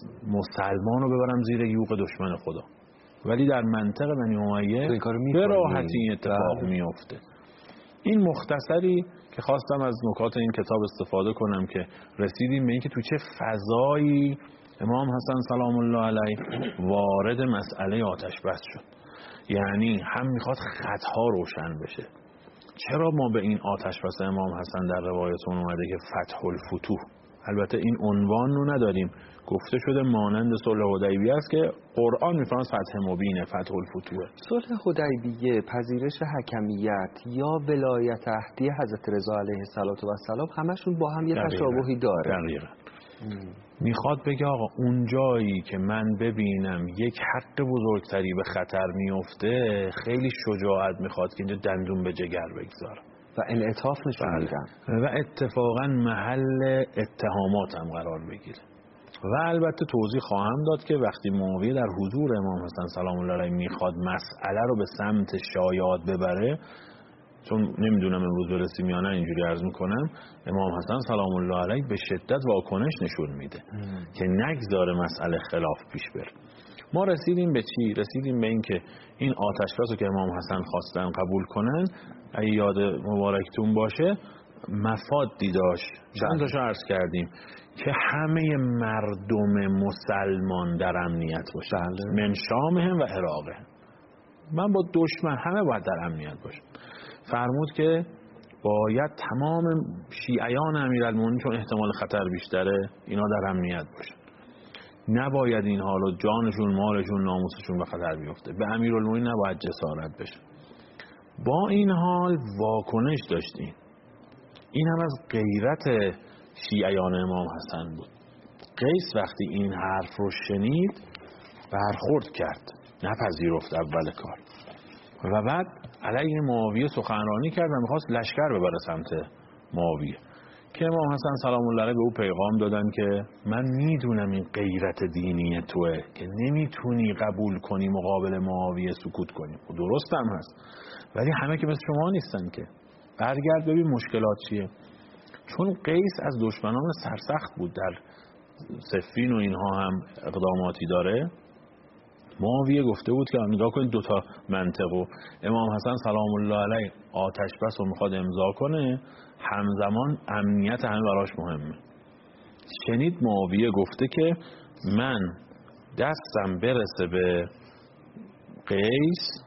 مسلمان رو ببرم زیر یوغ دشمن خدا، ولی در منطقه بنی امیه به راحتی اتفاق میفته. این مختصری که خواستم از نکات این کتاب استفاده کنم که رسیدیم به این که تو چه فضایی امام حسن سلام الله علیه وارد مسئله آتش بس شد. یعنی هم میخواد خطها روشن بشه. چرا ما به این آتش بس امام حسن در روایتون اومده که فتح الفتوح، البته این عنوان رو نداریم، گفته شده مانند صلح حدیبیه است که قرآن میفرماید فتح مبینه، فتح الفتوح. صلح حدیبیه، پذیرش حکمیت یا ولایت عهدی حضرت رضا علیه السلام همشون با هم یه تشابهی داره. دقیقاً. میخواد بگه آقا اون جایی که من ببینم یک حق بزرگتری به خطر میفته خیلی شجاعت میخواد که اینجا دندون به جگر بگذارم و انعطاف نشون میدم و اتفاقا محل اتهامات هم قرار بگیره. و البته توضیح خواهم داد که وقتی معاویه در حضور امام حسن سلام الله علیه میخواد مسئله رو به سمت شایعات ببره، چون نمیدونم امروز برسیم یا نه اینجوری عرض میکنم، امام حسن سلام الله علیه به شدت واکنش نشون میده که نگذاره مسئله خلاف پیش بره. ما رسیدیم به چی؟ رسیدیم به این که این آتش‌بس رو که امام حسن خواستن قبول کنن، اگه یاد مبارکتون باشه مفادی داشت. چند تاشو عرض کردیم که همه مردم مسلمان در امنیت باشن، من شامهم و عراقهم. من با دشمن همه باید در امنیت باشن. فرمود که باید تمام شیعیان امیرالمومنین چون احتمال خطر بیشتره اینا در امنیت باشن، نباید اینها رو جانشون، مالشون، ناموسشون به خطر بیفته. به امیرالمومنین نباید جسارت بشه. با این حال واکنش داشتیم. این هم از غیرت شیعیان امام حسن بود. قیس وقتی این حرف رو شنید برخورد کرد، نپذیرفت اول کار و بعد علیه معاویه سخنرانی کرد و میخواست لشکر ببره سمت معاویه که امام حسن سلام الله علیه به او پیغام دادن که من میدونم این غیرت دینی توه که نمیتونی قبول کنی مقابل معاویه سکوت کنی. درست هم هست، ولی همه که مثل شما نیستن که. برگرد ببین مشکلات چیه. چون قیس از دشمنان سرسخت بود، در صفین و اینها هم اقداماتی داره. معاویه گفته بود که نگاه کنید دوتا منطقو، امام حسن سلام الله علیه آتش بس رو میخواد امضا کنه، همزمان امنیت همه براش مهمه. شنید معاویه گفته که من دستم برسه به قیس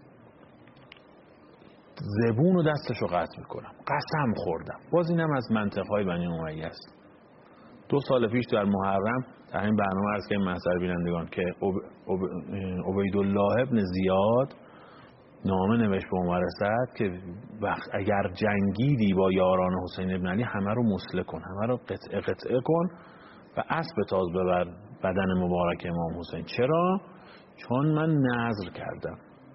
زبون و دستشو قطع میکنم، قسم خوردم. باز اینم از منطقهای بنی امیه است. 2 سال پیش در محرم در این برنامه عرض کردیم محضر بینندگان که عبیدالله ابن زیاد نامه نوشت به عمر سعد که اگر جنگیدی با یاران حسین ابن علی همه رو مسله کن، همه رو قطعه قطعه کن و اسب تاز ببر بدن مبارک امام حسین. چرا؟ چون من نذر کردم.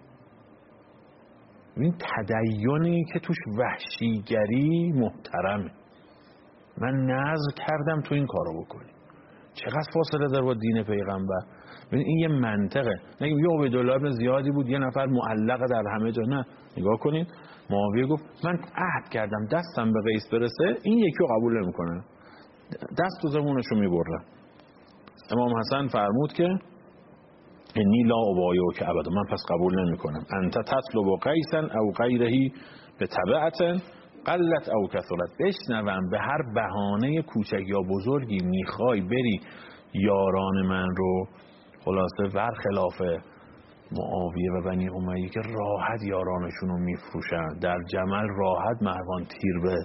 این تدیونی که توش وحشیگری محترمه. من نذر کردم تو این کارو بکنی. چقدر فاصله داره با دین پیغمبر. ببین این یه منطقه. نگیم یه عبیدالله ابن زیادی بود یه نفر معلق در همه جا، نه. نگاه کنید معاویه گفت من عهد کردم دستم به قیس برسه این یکی رو قبول نمیکنه، دست و زبونشو میبرم. امام حسن فرمود که انی لا ابایعک ابدا، من پس قبول نمیکنم. انت تطلب قیسا او غیره به تبعت قلت او کثرت. بشنوم به هر بهانه کوچک یا بزرگی میخوای بری یاران من رو خلاصه برخلاف معاویه و بنی امیه که راحت یارانشون رو میفروشن، در جمل راحت مهربان تیر به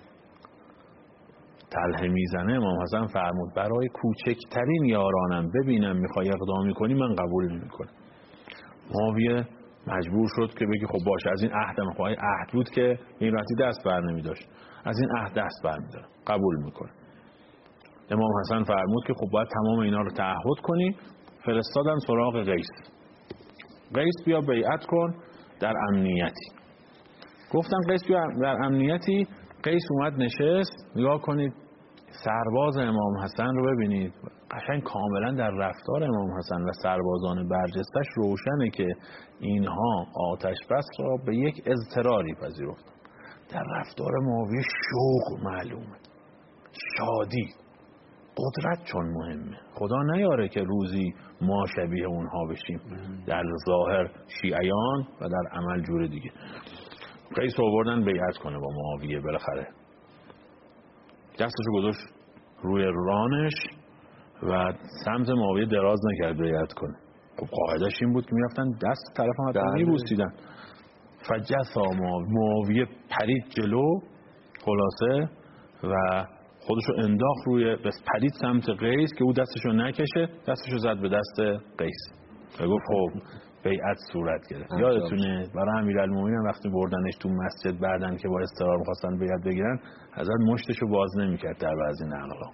تله میزنه. امام حسن فرمود برای کوچکترین یارانم ببینم میخوای اقدامی کنی من قبول نمیکنم. معاویه مجبور شد که بگی خب باشه از این عهدم، خواهی عهد بود که این وقتی دست بر نمی داشت، از این عهد دست بر می دارم، قبول میکنه. امام حسن فرمود که خب باید تمام اینا رو تعهد کنی. فرستادن سراغ قیس. قیس بیا بیعت کن در امنیتی. گفتن قیس بیا در امنیتی. قیس اومد نشست. نگاه کنید سرباز امام حسن رو ببینید، قشنگ کاملا در رفتار امام حسن و سربازان برجستش روشنه که اینها آتش بس را به یک اضطراری پذیرفتن. در رفتار معاویه شوق معلومه، شادی، قدرت چون مهمه. خدا نیاره که روزی ما شبیه اونها بشیم، در ظاهر شیعیان و در عمل جور دیگه. قیس آوردن بیعت کنه با معاویه. بالاخره دستشو گذاشت روی رانش و سمت معاویه دراز نکرد بیعت کنه. خب قاعدش این بود که میرفتن دست طرف هم حتی میبوسیدن. فجثا معاویه پرید جلو خلاصه و خودشو انداخت روی پرید سمت قیس که او دستشو نکشه، دستشو زد به دست قیس و گفت خب بیعت صورت گرفت. یادتونه برای امیرالمومنین وقتی بردنش تو مسجد بعدن که با اضطرار می‌خواستن بیعت بگیرن حضرت مشتشو باز نمی‌کرد در بعضی نقلا.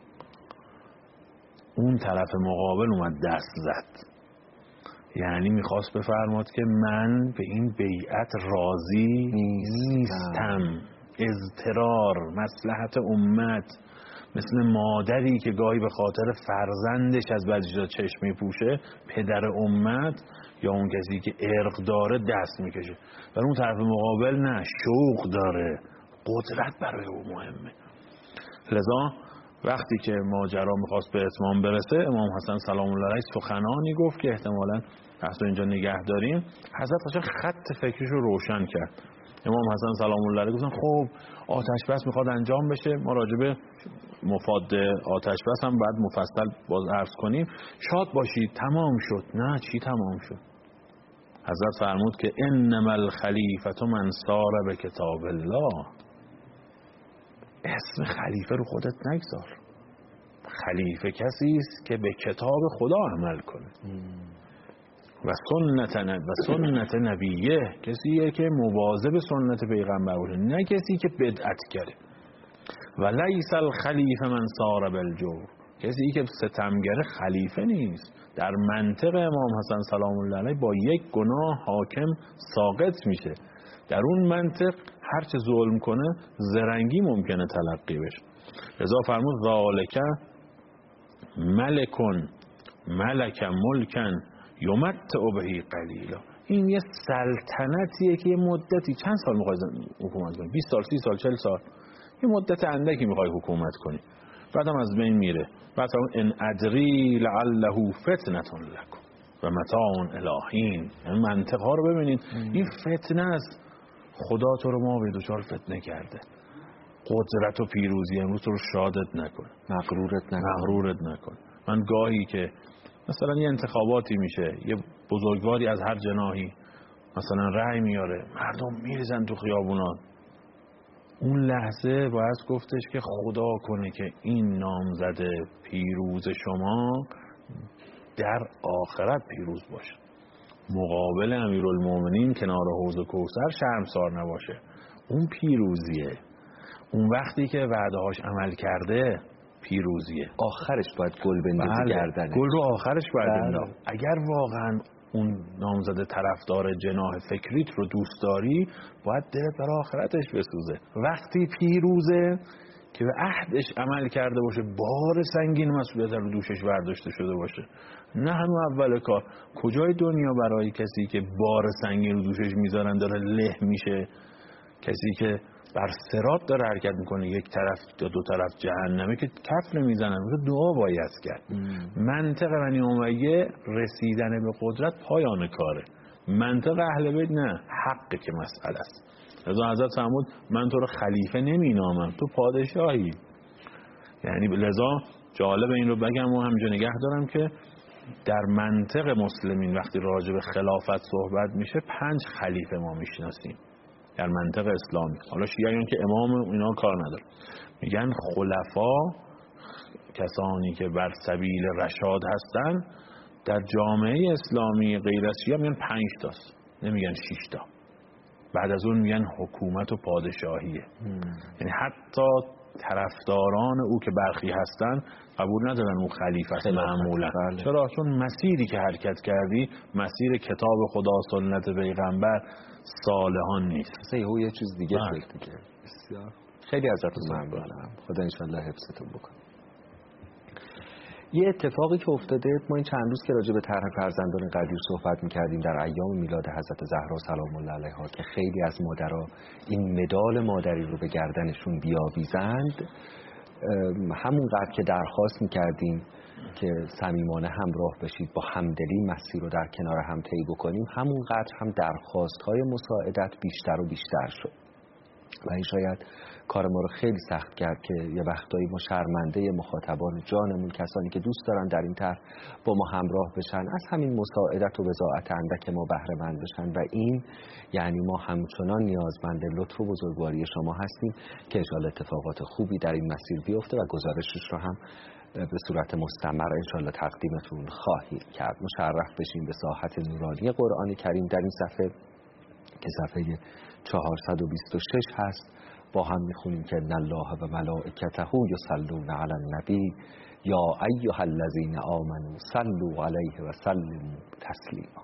اون طرف مقابل اومد دست زد، یعنی میخواست بفرماد که من به این بیعت راضی نیستم. اضطرار، مصلحت امت، مثل مادری که گاهی به خاطر فرزندش از بعضی جا چشم میپوشه، پدر امت یا اون کسی که ارق داره دست میکشه. ولی اون طرف مقابل نه، شوق داره، قدرت برای او مهمه. لذا وقتی که ماجرا میخواست به اتمام برسه امام حسن سلام الله علیه سخنانی گفت که احتمالاً بحث اینجا نگه داریم. حضرت قشنگ خط فکریش رو روشن کرد. امام حسن سلام الله علیه گفتن خب آتش بس میخواد انجام بشه، ما راجع به مفاد آتش بس هم بعد مفصل باز عرض کنیم. شاد باشید تمام شد. نه چی تمام شد؟ حضرت فرمود که انما الخلیفة من سار به کتاب الله. اسم خلیفه رو خودت نگذار. خلیفه کسی است که به کتاب خدا عمل کنه و سنت نبیه، کسیه که مواظب سنت پیغمبر باشه، نه کسی که بدعت کرده. و لیس الخلیفه من سار بالجور، کسی که ستمگره خلیفه نیست. در منطق امام حسن سلام الله علیه با یک گناه حاکم ساقط میشه. در اون منطق هر چه ظلم کنه زرنگی ممکنه تلقی بشه. لذا فرمود ذالک ملک ملکن یمتع به قلیلا. این یه سلطنتیه که یه مدتی، چند سال میخوای حکومت کنی؟ 20 سال، 30 سال، 40 سال، یه مدت اندکی میخوای حکومت کنی، بعدم از بین میره. بعد ان ادری لعله فتنه لکم و متاع الهین. این منطق ها رو ببینید. این فتنه است. خدا تو رو ما به دچار فتنه کرده. قدرت و پیروزی امروز تو رو شادت نکنه، مغرورت نکنه. من گاهی که مثلا یه انتخاباتی میشه، یه بزرگواری از هر جناحی مثلا رأی میاره، مردم میریزن تو خیابونات، اون لحظه باید گفتش که خدا کنه که این نامزد پیروز شما در آخرت پیروز باشه، مقابل امیرالمومنین کنار حوض کوثر شرمسار نباشه. اون پیروزیه. اون وقتی که وعده‌هاش عمل کرده پیروزیه. آخرش باید گل بندازه گردنه. گل رو آخرش باید بندازه. اگر واقعا اون نامزد طرفدار جناح فکریت رو دوست داری، باید دلت برای آخرتش بسوزه. وقتی پیروزه که به عهدش عمل کرده باشه، بار سنگین مسئولیت رو دوشش برداشته شده باشه، نه همون اول کار. کجای دنیا برای کسی که بار سنگین رو دوشش میذارن داره له میشه، کسی که بر صراط داره حرکت میکنه، یک طرف یا دو طرف جهنمه، که کف نمیزنن، دعا باید کرد. منطق بنی امیه رسیدن به قدرت پایان کاره. منطق اهل بیت نه، حق که مسئله است. لذا حضرت فرمود من تو رو خلیفه نمینامم، تو پادشاهی. یعنی لذا جالب این رو بگم و همینجا نگه دارم که در منطق مسلمین وقتی راجع به خلافت صحبت میشه 5 خلیفه ما میشناسیم در منطق اسلامی. حالا شیعیان که امام اینا کار نداره، میگن خلفا کسانی که بر سبیل رشاد هستن. در جامعه اسلامی غیر از شیعه میگن 5 تاست، نمیگن 6 تا. بعد از اون میگن حکومت و پادشاهیه. یعنی حتی طرفداران او که برخی هستن قبول ندارن اون خلیفه است معمولا. چرا؟ چون مسیری که حرکت کردی مسیر کتاب خدا، سنت پیغمبر، صالحان نیست. مثلا یه چیز دیگه شد دیگه. بسیار خیلی ازتون ممنونم. خدا ان شاء الله حفظتون بکنه. یه اتفاقی که افتاده، ما این چند روز که راجع به طرح فرزندان قدیر صحبت می‌کردیم در ایام میلاد حضرت زهرا سلام الله علیها که خیلی از مادرها این مدال مادری رو به گردنشون بیاویزند، همونقدر که درخواست می‌کردیم که صمیمانه همراه بشید، با همدلی مسیر رو در کنار هم طی بکنیم، همونقدر هم درخواست‌های مساعدت بیشتر و بیشتر شد و این شاید کار ما رو خیلی سخت کرد که یه وقتایی ما شرمنده مخاطبان جانمون، کسانی که دوست دارن در این طرح با ما همراه بشن، از همین مساعدت و بضاعت اندک ما بهره مند بشن و این یعنی ما همچنان نیازمند لطف و بزرگواری شما هستیم که انشاءالله اتفاقات خوبی در این مسیر بیفته و گزارشش رو هم به صورت مستمر انشاءالله تقدیمتون خواهیم کرد. مشرف بشیم به ساحت نورانی قرآن کریم در این صفحه که صفحه 426 هست. با هم میخونیم که ان الله و ملائکته یصلون علی النبی یا ایها الذین آمنوا صلوا علیه و سلموا تسلیما.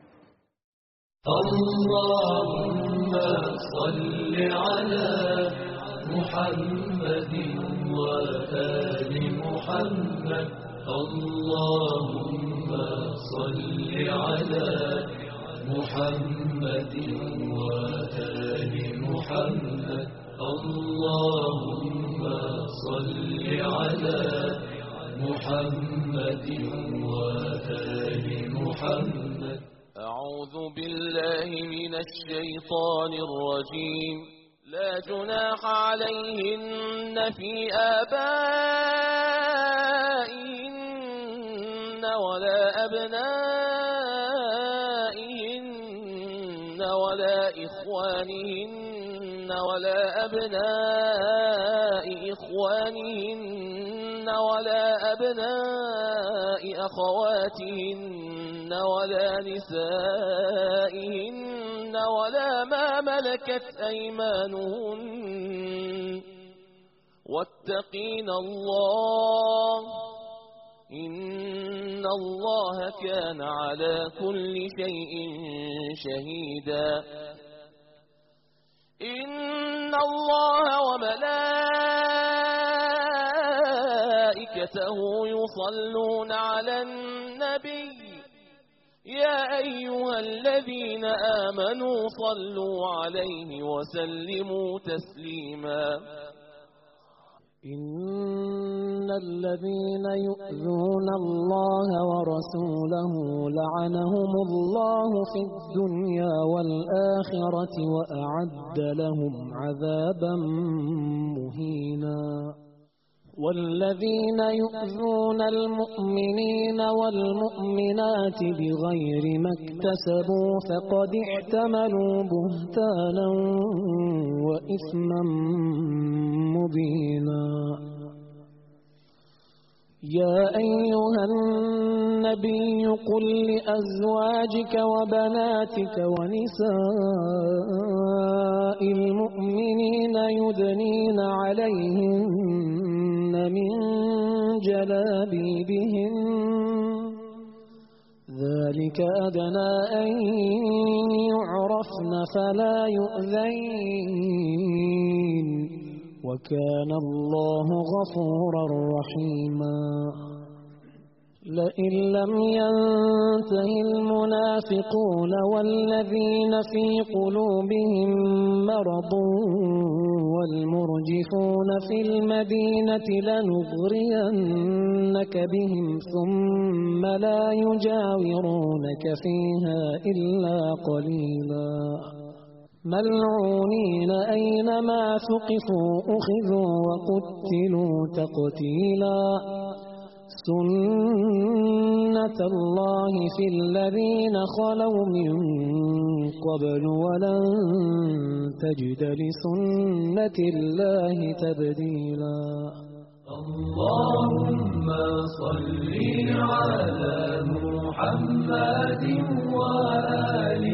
اللهم صل علی محمد و آل محمد. اللهم صل علی محمد و آل محمد. اللهم صل علی محمد و آل محمد. اعوذ بالله من الشیطان الرجیم. لا جناح عليهن في آبائهن ولا أبنائهن ولا إخوانهن ولا أبناء إخوانهن ولا أبناء أخواتهن ولا نسائهن ولا ما ملكت أيمانهن واتقين الله إن الله كان على كل شيء شهيدا. إن الله وملائكته وملائكته يصلون على النبي يا أيها الذين آمنوا صلوا عليه وسلموا تسليما إن الذين يؤذون الله ورسوله لعنهم الله في الدنيا والآخرة وأعد لهم عذابا مهينا والذين يؤذون المؤمنين والمؤمنات بغير ما اكتسبوا فقد احتملوا بهتانا وإثما مبينا يا أيها النبي قل لأزواجك وبناتك ونساء المؤمنين يدنين عليهن من جلابيبهن ذلك أدنى أن يعرفن فلا يؤذين وكان الله غفورا رحيما لئن لم ينته المنافقون والذين في قلوبهم مرض والمرجفون في المدينة لنغرينك بهم ثم لا يجاورونك فيها إلا قليلا ملعونين أينما ثقفوا أخذوا وقتلوا تقتيلا سنة الله في الذين خلوا من قبل ولن تجد لسنة الله تبديلا اللهم صل على محمد وآل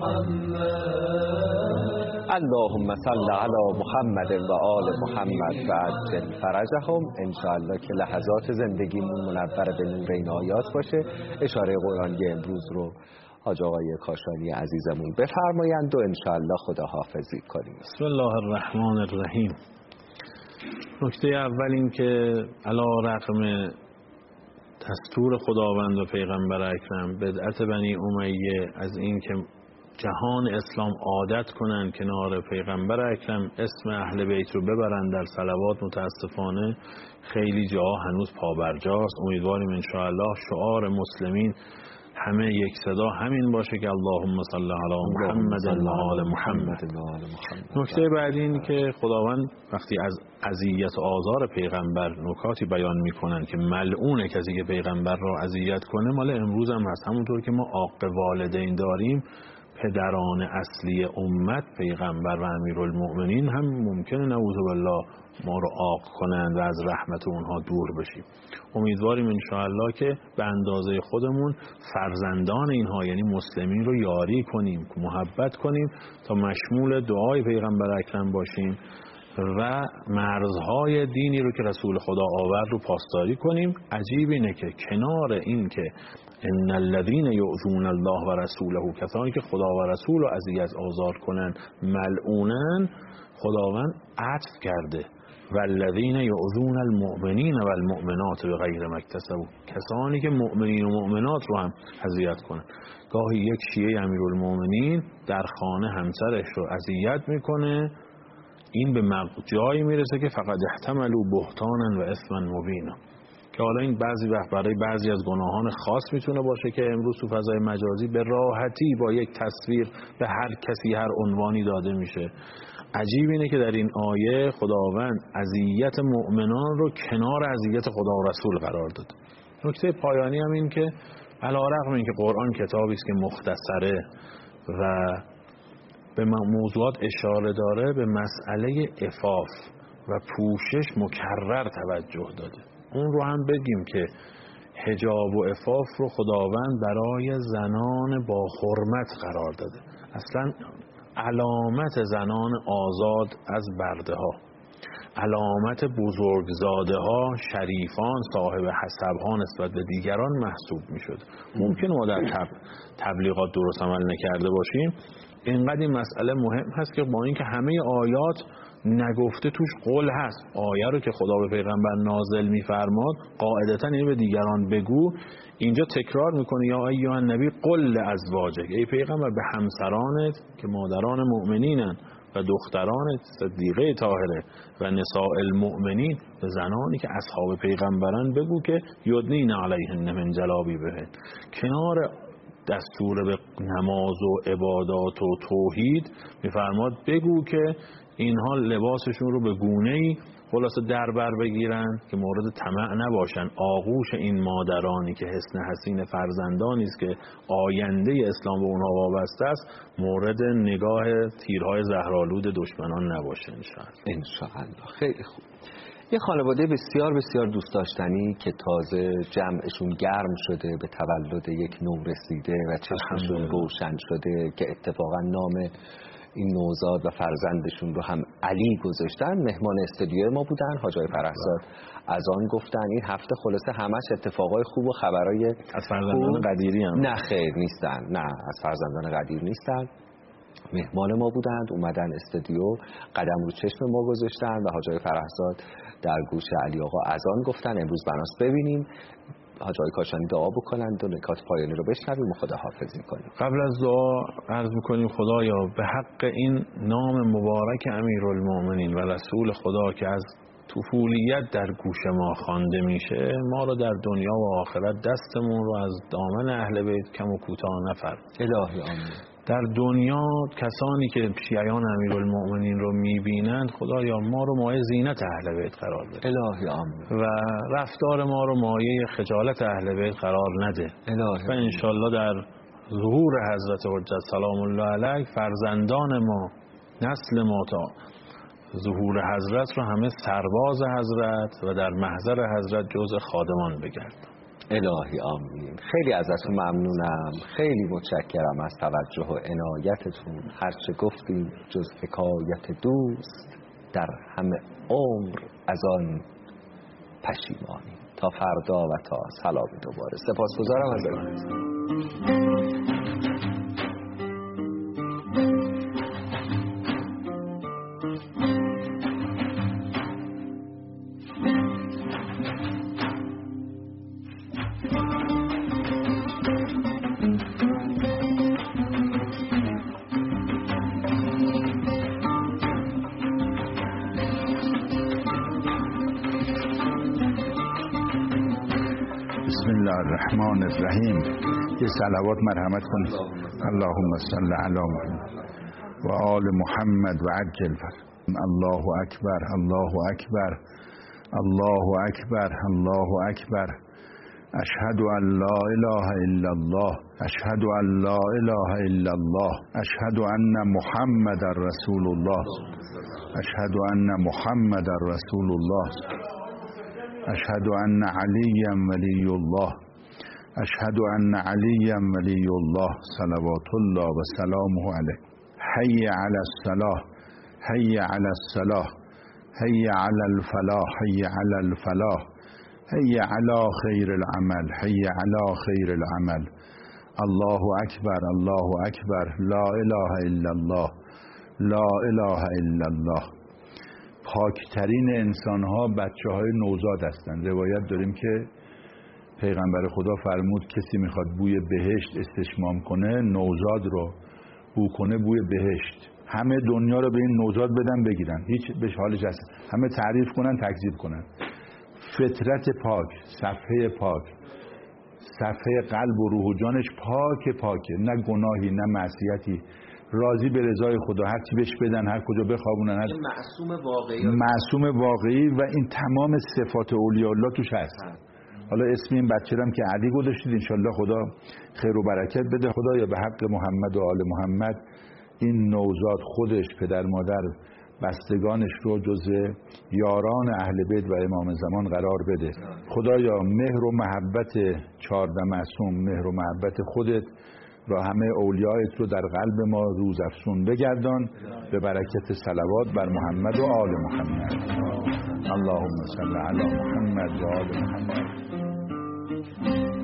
محمد اللهم صل علی محمد و آل محمد و عجل فرجهم. انشاءالله که لحظات زندگیمون منور به نور این آیات باشه. اشاره قرآنی امروز رو حاج آقای کاشانی عزیزمون بفرمایند و انشاءالله خدا حافظی کنیم. بسم الله الرحمن الرحیم. نکته اول این که علی رغم دستور خداوند و پیغمبر اکرم بدعت بنی امیه از این که جهان اسلام عادت کنن کنار پیغمبر اکرم اسم اهل بیت رو ببرن در صلوات، متاسفانه خیلی جاها هنوز پابرجاست. امیدواریم انشاءالله شعار مسلمین همه یک صدا همین باشه که اللهم صل علی محمد و آل محمد. نکته بعدی این که خداوند وقتی از اذیت و آزار پیغمبر نکاتی بیان میکنن که ملعون کسی که پیغمبر را اذیت کنه، مال امروز هم هست. همونطور که ما عاق والدین داریم، پدران اصلی امت پیغمبر و امیرالمؤمنین هم ممکنه نعوذ بالله ما رو عاق کنند و از رحمت اونها دور بشیم. امیدواریم انشاءالله که به اندازه خودمون فرزندان اینها یعنی مسلمین رو یاری کنیم، محبت کنیم تا مشمول دعای پیغمبر اکرم باشیم و مرزهای دینی رو که رسول خدا آورد رو پاسداری کنیم. عجیب اینه که کنار این که ان الذين يؤذون الله و رسوله، کسانی که خدا و رسول رو اذیت آزار کنن ملعونن، خداوند عطف کرده والذین یؤذون المؤمنین و المؤمنات بغیر ما اکتسبوا، کسانی که مؤمنین و مؤمنات رو هم اذیت کنن. گاهی یک شیعه امیرالمؤمنین در خانه همسرش رو اذیت میکنه، این به جایی میرسه که فقط احتملوا بهتانا و اثما مبینا، که حالا این بعضی وقت برای بعضی از گناهان خاص میتونه باشه که امروز تو فضای مجازی به راحتی با یک تصویر به هر کسی هر عنوانی داده میشه. عجیب اینه که در این آیه خداوند اذیت مؤمنان رو کنار اذیت خدا و رسول قرار داد. نکته پایانی هم این که علی‌رغم این که قرآن کتابی است که مختصره و به موضوعات اشاره داره، به مسئله عفاف و پوشش مکرر توجه داده. اون رو هم بگیم که حجاب و عفاف رو خداوند برای زنان با حرمت قرار داده. اصلا علامت زنان آزاد از برده ها، علامت بزرگزاده ها، شریفان، صاحب حسب ها نسبت به دیگران محسوب می شد. ممکن ما در تبلیغات درست عمل نکرده باشیم. اینقدر این مسئله مهم هست که با اینکه همه آیات نگفته توش قول هست. آیه رو که خدا به پیغمبر نازل می‌فرماد قاعدتاً اینو به دیگران بگو، اینجا تکرار میکنه یا ایها النبی قل لازواجک، ای پیغمبر به همسرانت که مادران مؤمنینن و دخترانت صدیقه طاهره و نساء المؤمنین، به زنانی که اصحاب پیغمبرن بگو که یدنین علیهن من جلابیبهن. کنار دستور به نماز و عبادات و توحید میفرماد بگو که اینها لباسشون رو به گونه‌ای خلاصه در بر بگیرن که مورد طمع نباشن. آغوش این مادرانی که حسن حسین فرزندانی است که آینده اسلام به اونها وابسته است مورد نگاه تیرهای زهرآلود دشمنان نباشه انشاءالله. خیلی خوب. یه خانواده بسیار بسیار دوست داشتنی که تازه جمعشون گرم شده به تولد یک نورسیده و چشمشون روشن شده که اتفاقا نام این نوزاد و فرزندشون رو هم علی گذاشتن، مهمان استودیو ما بودن. حاج آقای فرهزاد از آن گفتن این هفته خلاصه همش اتفاقای خوب و خبرای از فرزندان قدیری هم نه خیر نیستن، نه از فرزندان قدیر نیستن، مهمان ما بودند، اومدن استودیو، قدم رو چشم ما گذاشتن و حاج آقای فرهزاد در گوش علی آقا از آن گفتن امروز بناست ببینیم. حاج آقای کاشانی دعا بکنند و نکات پایانی رو بشنویم و خداحافظی کنیم. قبل از دعا عرض میکنیم خدایا به حق این نام مبارک امیرالمومنین و رسول خدا که از طفولیت در گوش ما خوانده میشه، ما رو در دنیا و آخرت دستمون رو از دامن اهل بیت کم و کوتاه نفرما. الهی آمین. در دنیا کسانی که شیعیان امیرالمومنین رو میبینند خدایا ما رو مایه زینت اهل بیت قرار بده. الهی آمین. و رفتار ما رو مایه خجالت اهل بیت قرار نده. الهی. و انشالله در ظهور حضرت حجت سلام الله علیه فرزندان ما، نسل ما تا ظهور حضرت رو همه سرباز حضرت و در محضر حضرت جزء خادمان بگردن. الهی آمین. خیلی ازتون ممنونم، خیلی متشکرم از توجه و عنایتتون. هرچه گفتیم جز حکایت دوست، در همه عمر از آن پشیمانی. تا فردا و تا سلام دوباره. سپاسگزارم ازتون. بسم الله الرحمن الرحیم. یه صلوات مرحمت کنید. اللهم صل علی محمد و آل محمد و عجل فر. الله اکبر، الله اکبر، الله اکبر، الله اکبر. اشهد ان لا اله الا الله، اشهد ان لا اله الا الله، اشهد ان محمد رسول الله، اشهد ان محمد رسول الله، اشهد ان علی ولی الله، اشهد ان علی ولی الله صلوات الله و سلامه علیه. حی علی الصلاة، حی علی الصلاة، حی علی الفلاح، حی علی الفلاح، حی علی خیر العمل، حی علی خیر العمل. الله اکبر، الله اکبر، لا اله الا الله، لا اله الا الله. پاکترین انسانها بچه‌های نوزاد هستند. روایت داریم که پیغمبر خدا فرمود کسی میخواد بوی بهشت استشمام کنه، نوزاد رو بو کنه بوی بهشت. همه دنیا رو به این نوزاد بدن بگیرن، هیچ بهش حالش هست، همه تعریف کنن تکذیب کنن. فطرت پاک، صفحه پاک، صفحه قلب و روح و جانش پاکه، نه گناهی نه معصیتی، راضی به رضای خدا، هر چی بهش بدن، هر کجا بخوابونن، هر معصوم واقعی و این تمام صفات اولیاء الله توش هست. حالا اسم این بچه هم که علی گذاشتید، انشالله خدا خیر و برکت بده. خدایا به حق محمد و آل محمد این نوزاد خودش، پدر مادر، بستگانش رو جزء یاران اهل بیت و امام زمان قرار بده. خدایا مهر و محبت 14 معصوم، مهر و محبت خودت و همه اولیایت رو در قلب ما روز افسون بگردان به برکت صلوات بر محمد و آل محمد. اللهم صل علی محمد و آل محمد.